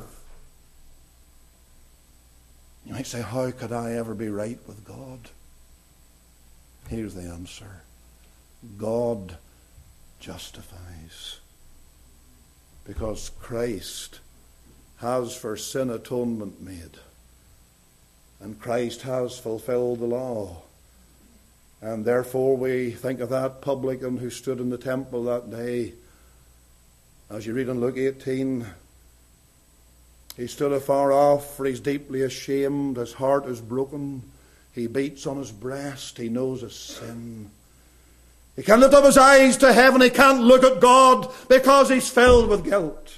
You might say, how could I ever be right with God? Here's the answer. God justifies. Because Christ has for sin atonement made. And Christ has fulfilled the law. And therefore we think of that publican who stood in the temple that day. As you read in Luke eighteen, he stood afar off, for he's deeply ashamed. His heart is broken. He beats on his breast. He knows his sin. He can't lift up his eyes to heaven. He can't look at God because he's filled with guilt.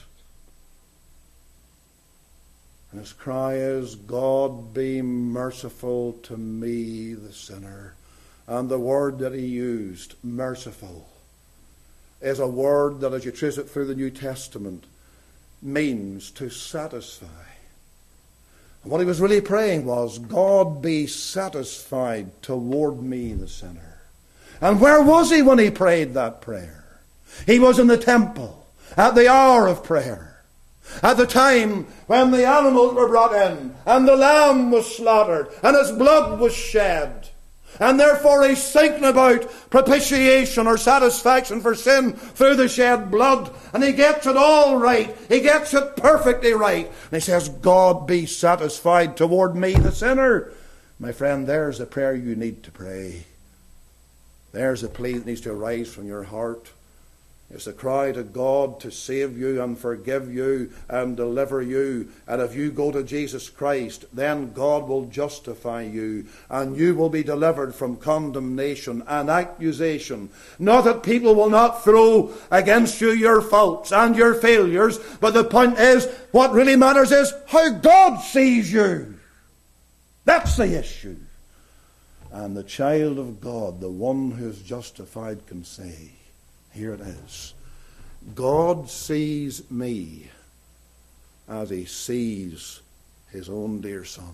And his cry is, God, be merciful to me, the sinner. And the word that he used, merciful, is a word that, as you trace it through the New Testament, means to satisfy. And what he was really praying was, God, be satisfied toward me, the sinner. And where was he when he prayed that prayer? He was in the temple at the hour of prayer, at the time when the animals were brought in and the lamb was slaughtered and its blood was shed. And therefore he's thinking about propitiation or satisfaction for sin through the shed blood. And he gets it all right. He gets it perfectly right. And he says, God, be satisfied toward me, the sinner. My friend, there's a prayer you need to pray. There's a plea that needs to arise from your heart. It's a cry to God to save you and forgive you and deliver you. And if you go to Jesus Christ, then God will justify you and you will be delivered from condemnation and accusation. Not that people will not throw against you your faults and your failures, but the point is, what really matters is how God sees you. That's the issue. And the child of God, the one who is justified, can say, here it is. God sees me as he sees his own dear Son.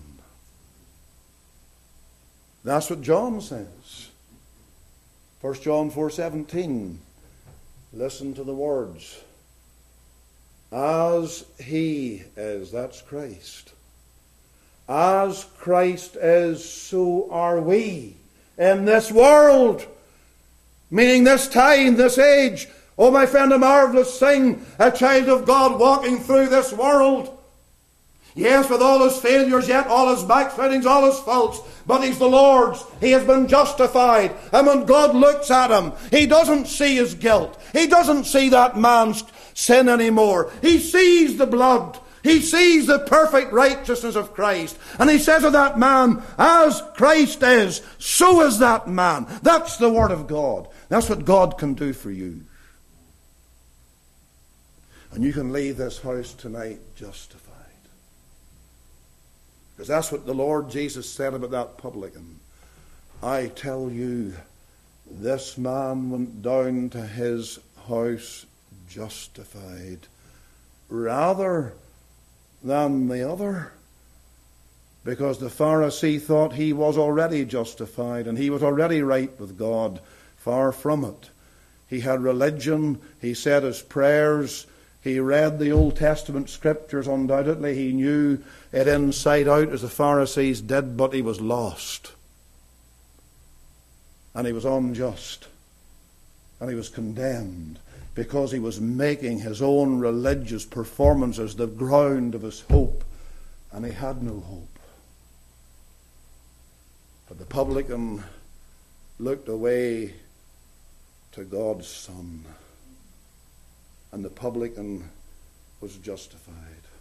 That's what John says. First John four seventeen. Listen to the words. As he is, that's Christ. As Christ is, so are we in this world. Meaning this time, this age. Oh, my friend, a marvelous thing. A child of God walking through this world. Yes, with all his failures, yet all his backslidings, all his faults. But he's the Lord's. He has been justified. And when God looks at him, he doesn't see his guilt. He doesn't see that man's sin anymore. He sees the blood. He sees the perfect righteousness of Christ. And he says of that man, as Christ is, so is that man. That's the Word of God. That's what God can do for you. And you can leave this house tonight justified. Because that's what the Lord Jesus said about that publican. I tell you, this man went down to his house justified rather than the other. Because the Pharisee thought he was already justified and he was already right with God. Far from it. He had religion, he said his prayers, he read the Old Testament scriptures undoubtedly. He knew it inside out as the Pharisees did, but he was lost. And he was unjust. And he was condemned because he was making his own religious performances the ground of his hope. And he had no hope. But the publican looked away to God's Son. And the publican was justified.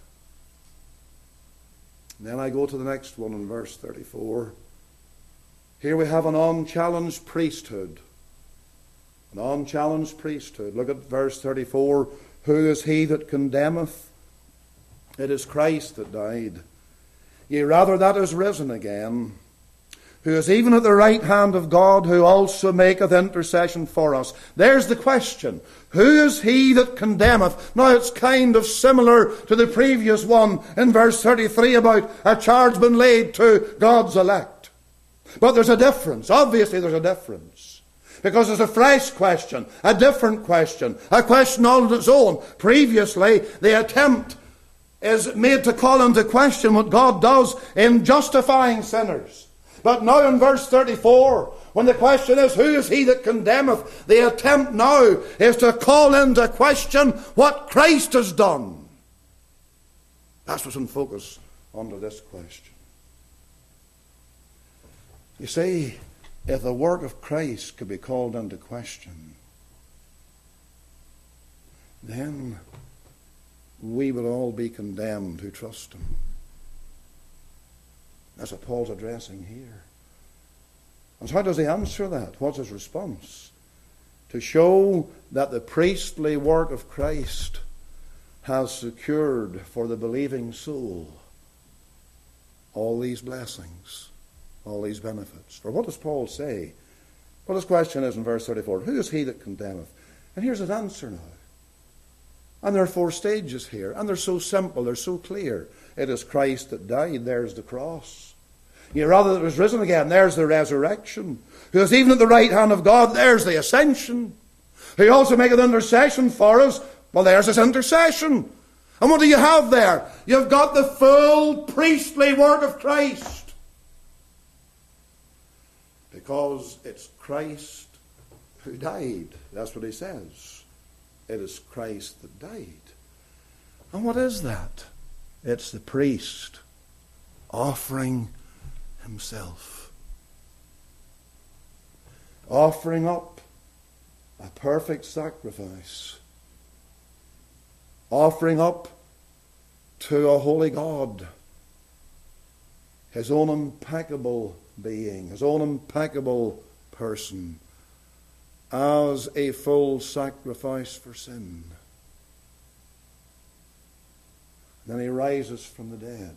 And then I go to the next one in verse thirty-four. Here we have an unchallenged priesthood. An unchallenged priesthood. Look at verse thirty-four. Who is he that condemneth? It is Christ that died. Yea, rather that is risen again, who is even at the right hand of God, who also maketh intercession for us. There's the question. Who is he that condemneth? Now it's kind of similar to the previous one in verse thirty-three about a charge been laid to God's elect. But there's a difference. Obviously there's a difference. Because it's a fresh question, a different question, a question all on its own. Previously, the attempt is made to call into question what God does in justifying sinners. But now in verse thirty-four, when the question is, who is he that condemneth? The attempt now is to call into question what Christ has done. That's what's in focus under this question. You see, if the work of Christ could be called into question, then we would all be condemned who trust him. That's what Paul's addressing here. And so how does he answer that? What's his response? To show that the priestly work of Christ has secured for the believing soul all these blessings, all these benefits. For what does Paul say? Well, his question is in verse thirty-four, who is he that condemneth? And here's his answer now. And there are four stages here, and they're so simple, they're so clear. It is Christ that died, there's the cross. Yea, rather that was risen again, there's the resurrection. Who is even at the right hand of God, there's the ascension. Who also maketh intercession for us, well, there's his intercession. And what do you have there? You've got the full priestly work of Christ. Because it's Christ who died. That's what he says. It is Christ that died. And what is that? It's the priest offering himself. Offering up a perfect sacrifice. Offering up to a holy God his own impeccable being, his own impeccable person, as a full sacrifice for sin. Then he rises from the dead.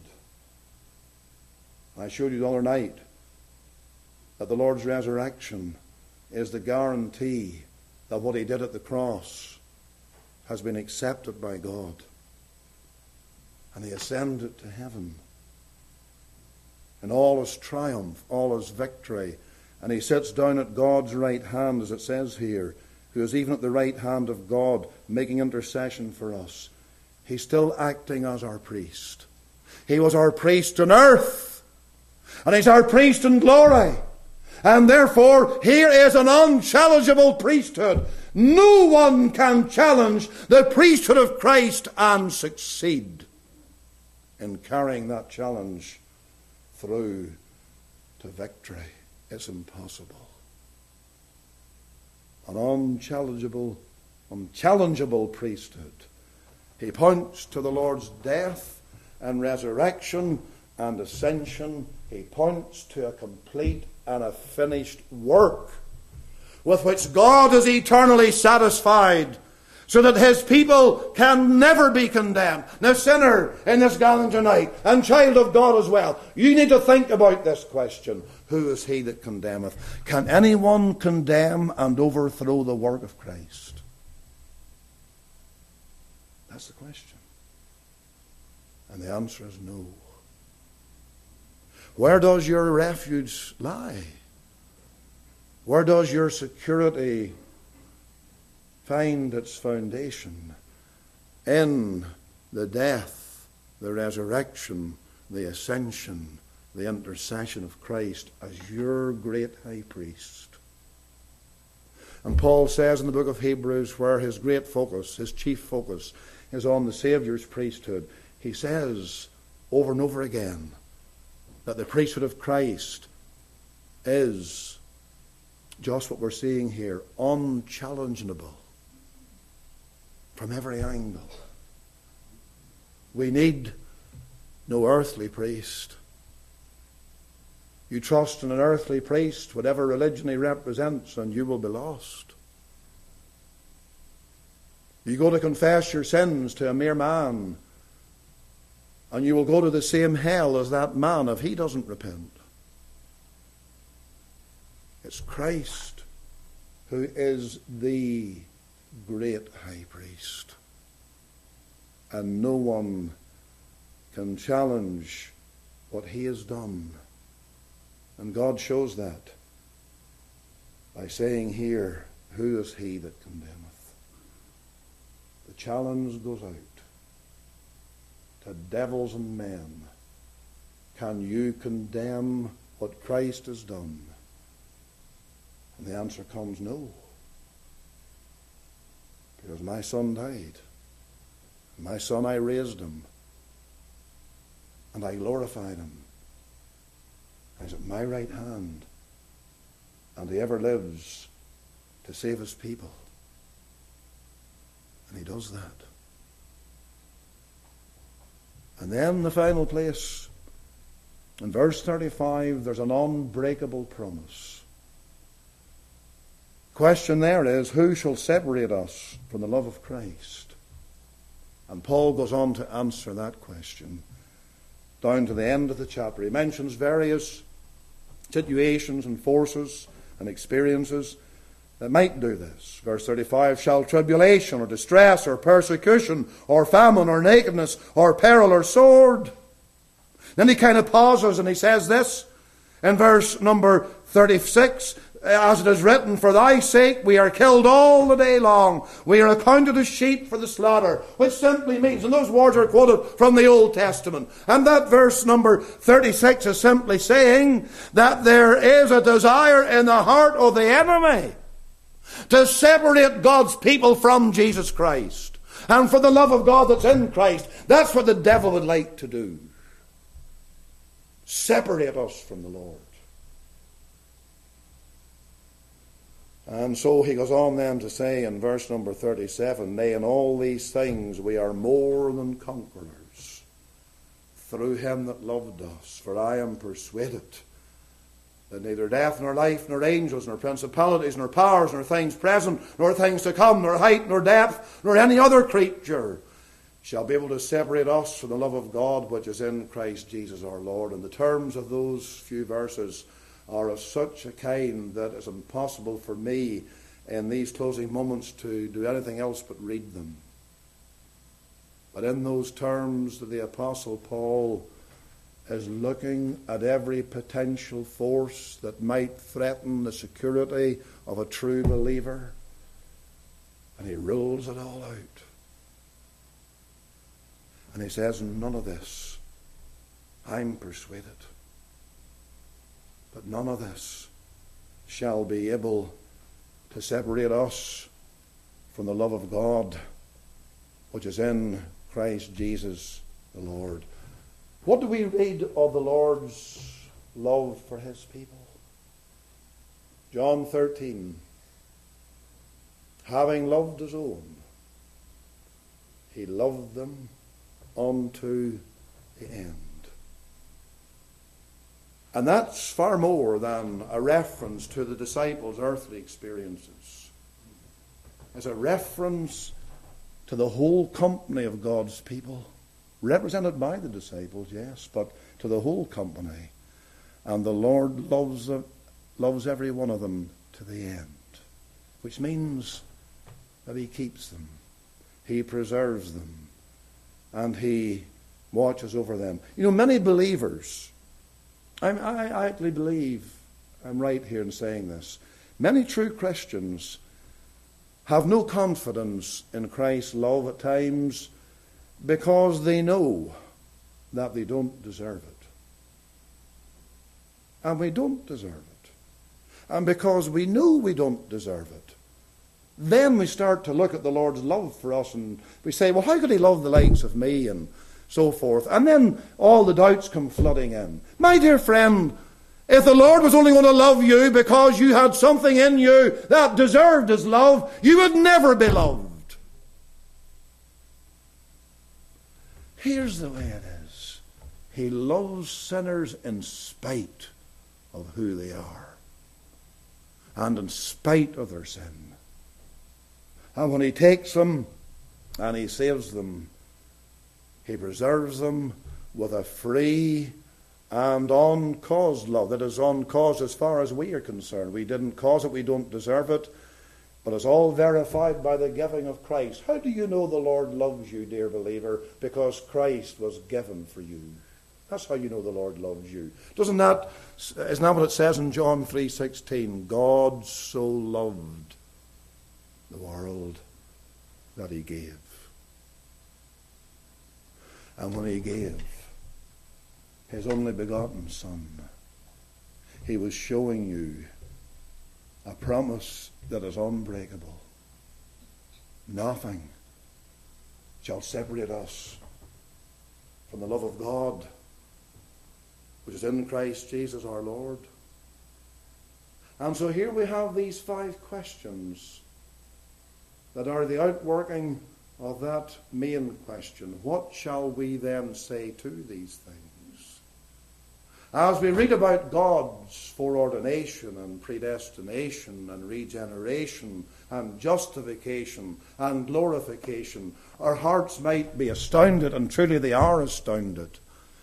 I showed you the other night that the Lord's resurrection is the guarantee that what he did at the cross has been accepted by God. And he ascended to heaven. in all his triumph, all his victory. And he sits down at God's right hand, as it says here, who is even at the right hand of God, making intercession for us. He's still acting as our priest. He was our priest on earth, and he's our priest in glory. And therefore, here is an unchallengeable priesthood. No one can challenge the priesthood of Christ and succeed in carrying that challenge through to victory. It's impossible. An unchallengeable, unchallengeable priesthood. He points to the Lord's death and resurrection and ascension. He points to a complete and a finished work with which God is eternally satisfied, so that his people can never be condemned. Now, sinner in this gathering tonight, and child of God as well, you need to think about this question. Who is he that condemneth? Can anyone condemn and overthrow the work of Christ? That's the question. And the answer is no. Where does your refuge lie? Where does your security find its foundation? In the death, the resurrection, the ascension, the intercession of Christ as your great high priest. And Paul says in the book of Hebrews, where his great focus, his chief focus, is on the Saviour's priesthood, he says over and over again that the priesthood of Christ is just what we're seeing here, unchallengeable from every angle. We need no earthly priest. You trust in an earthly priest, whatever religion he represents, and you will be lost. You go to confess your sins to a mere man, and you will go to the same hell as that man if he doesn't repent. It's Christ who is the great high priest. And no one can challenge what he has done. And God shows that by saying here, who is he that condemneth? The challenge goes out to devils and men. Can you condemn what Christ has done? And the answer comes no. Because my son died. My son, I raised him. And I glorified him. He's at my right hand. And he ever lives to save his people. And he does that. And then the final place, in verse thirty-five, there's an unbreakable promise. The question there is, who shall separate us from the love of Christ? And Paul goes on to answer that question down to the end of the chapter. He mentions various situations and forces and experiences that might do this. Verse thirty-five, shall tribulation or distress or persecution or famine or nakedness or peril or sword? Then he kind of pauses and he says this in verse number thirty-six, as it is written, for thy sake we are killed all the day long. We are accounted as sheep for the slaughter. Which simply means, and those words are quoted from the Old Testament. And that verse number thirty-six is simply saying that there is a desire in the heart of the enemy to separate God's people from Jesus Christ. And for the love of God that's in Christ, that's what the devil would like to do. Separate us from the Lord. And so he goes on then to say in verse number thirty-seven, nay, in all these things we are more than conquerors through him that loved us. For I am persuaded that neither death, nor life, nor angels, nor principalities, nor powers, nor things present, nor things to come, nor height, nor depth, nor any other creature shall be able to separate us from the love of God which is in Christ Jesus our Lord. And the terms of those few verses are of such a kind that it's impossible for me in these closing moments to do anything else but read them. But in those terms that the Apostle Paul is looking at every potential force that might threaten the security of a true believer, and he rules it all out. And he says, none of this, I'm persuaded, but none of this shall be able to separate us from the love of God which is in Christ Jesus the Lord. What do we read of the Lord's love for his people? John thirteen. Having loved his own, he loved them unto the end. And that's far more than a reference to the disciples' earthly experiences. It's a reference to the whole company of God's people, represented by the disciples, yes, but to the whole company. And the Lord loves, loves every one of them to the end, which means that he keeps them, he preserves them, and he watches over them. You know, many believers, I, I actually believe, I'm right here in saying this, many true Christians have no confidence in Christ's love at times because they know that they don't deserve it. And we don't deserve it. And because we know we don't deserve it, then we start to look at the Lord's love for us and we say, well, how could he love the likes of me and so forth? And then all the doubts come flooding in. My dear friend, if the Lord was only going to love you because you had something in you that deserved his love, you would never be loved. Here's the way it is. He loves sinners in spite of who they are and in spite of their sin. And when he takes them and he saves them, he preserves them with a free and uncaused love. That is uncaused as far as we are concerned. We didn't cause it, we don't deserve it, but it's all verified by the giving of Christ. How do you know the Lord loves you, dear believer? Because Christ was given for you. That's how you know the Lord loves you. Doesn't that, isn't that what it says in John three sixteen? God so loved the world that he gave. And when he gave his only begotten Son, he was showing you a promise that is unbreakable. Nothing shall separate us from the love of God which is in Christ Jesus our Lord. And so here we have these five questions that are the outworking of that main question. What shall we then say to these things? As we read about God's foreordination and predestination and regeneration and justification and glorification, our hearts might be astounded, and truly they are astounded.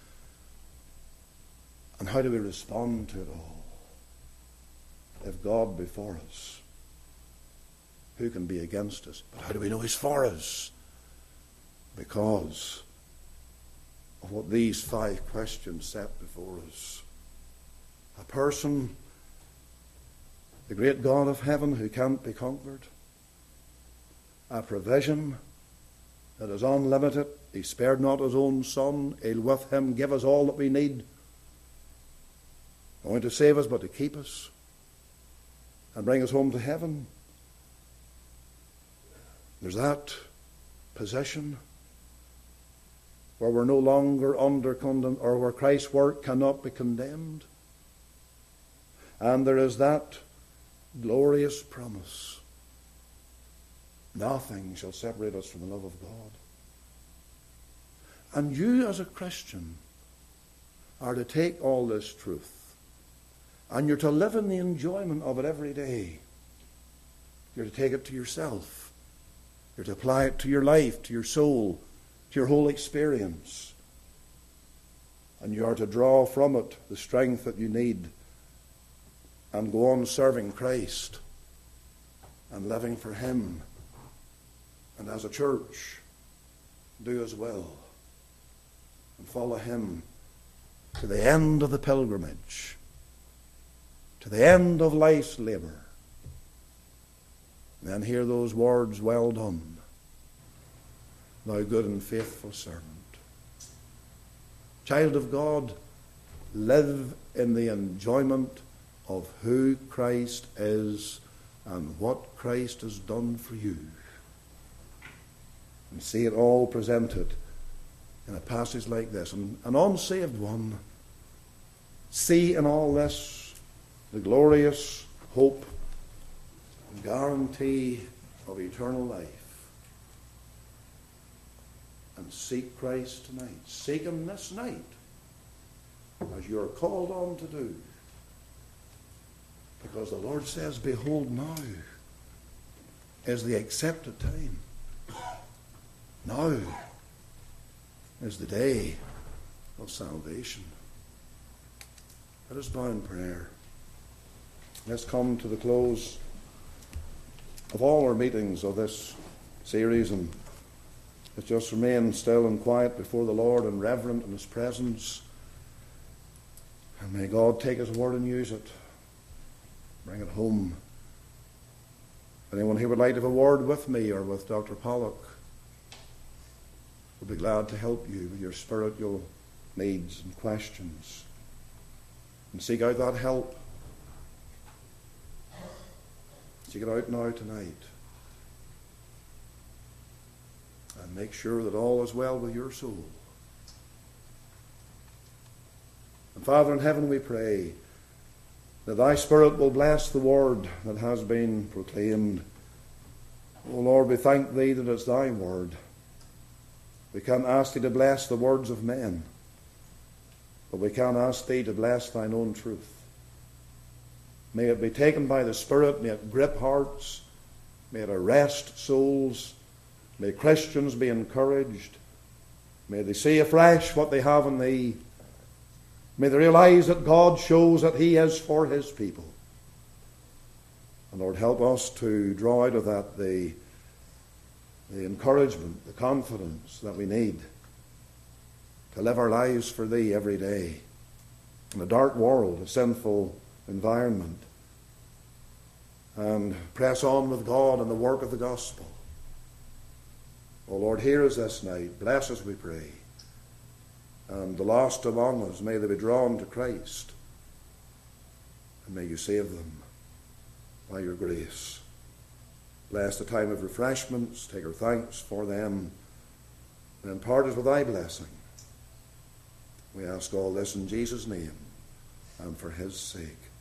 And how do we respond to it all? If God be for us, who can be against us? But how do we know he's for us? Because of what these five questions set before us. A person, the great God of heaven who can't be conquered. A provision that is unlimited. He spared not his own Son. He'll with him give us all that we need. Not only to save us, but to keep us and bring us home to heaven. There's that position where we're no longer under condemn, or where Christ's work cannot be condemned. And there is that glorious promise. Nothing shall separate us from the love of God. And you as a Christian are to take all this truth and you're to live in the enjoyment of it every day. You're to take it to yourself. You're to apply it to your life, to your soul, to your whole experience. And you are to draw from it the strength that you need and go on serving Christ and living for him. And as a church, do as well and follow him to the end of the pilgrimage, to the end of life's labour. And then hear those words, well done, thou good and faithful servant. Child of God, live in the enjoyment of who Christ is and what Christ has done for you. And see it all presented in a passage like this. And an unsaved one, see in all this the glorious hope and guarantee of eternal life. And seek Christ tonight. Seek Him this night, as you are called on to do. Because the Lord says, behold, now is the accepted time. Now is the day of salvation. Let us bow in prayer. Let's come to the close of all our meetings of this series, and let's just remain still and quiet before the Lord and reverent in His presence. And may God take His word and use it. Bring it home. Anyone here would like to have a word with me or with Doctor Pollock, we'll be glad to help you with your spiritual needs and questions. And seek out that help. Seek it out now tonight. And make sure that all is well with your soul. And Father in heaven, we pray that Thy Spirit will bless the word that has been proclaimed. O Lord, we thank Thee that it's Thy word. We can't ask Thee to bless the words of men, but we can ask Thee to bless Thine own truth. May it be taken by the Spirit, may it grip hearts, may it arrest souls, may Christians be encouraged, may they see afresh what they have in Thee. May they realize that God shows that He is for His people. And Lord, help us to draw out of that the, the encouragement, the confidence that we need to live our lives for Thee every day in a dark world, a sinful environment, and press on with God in the work of the gospel. Oh Lord, hear us this night. Bless us, we pray. And the lost among us, may they be drawn to Christ. And may You save them by Your grace. Bless the time of refreshments. Take our thanks for them. And impart us with Thy blessing. We ask all this in Jesus' name and for His sake.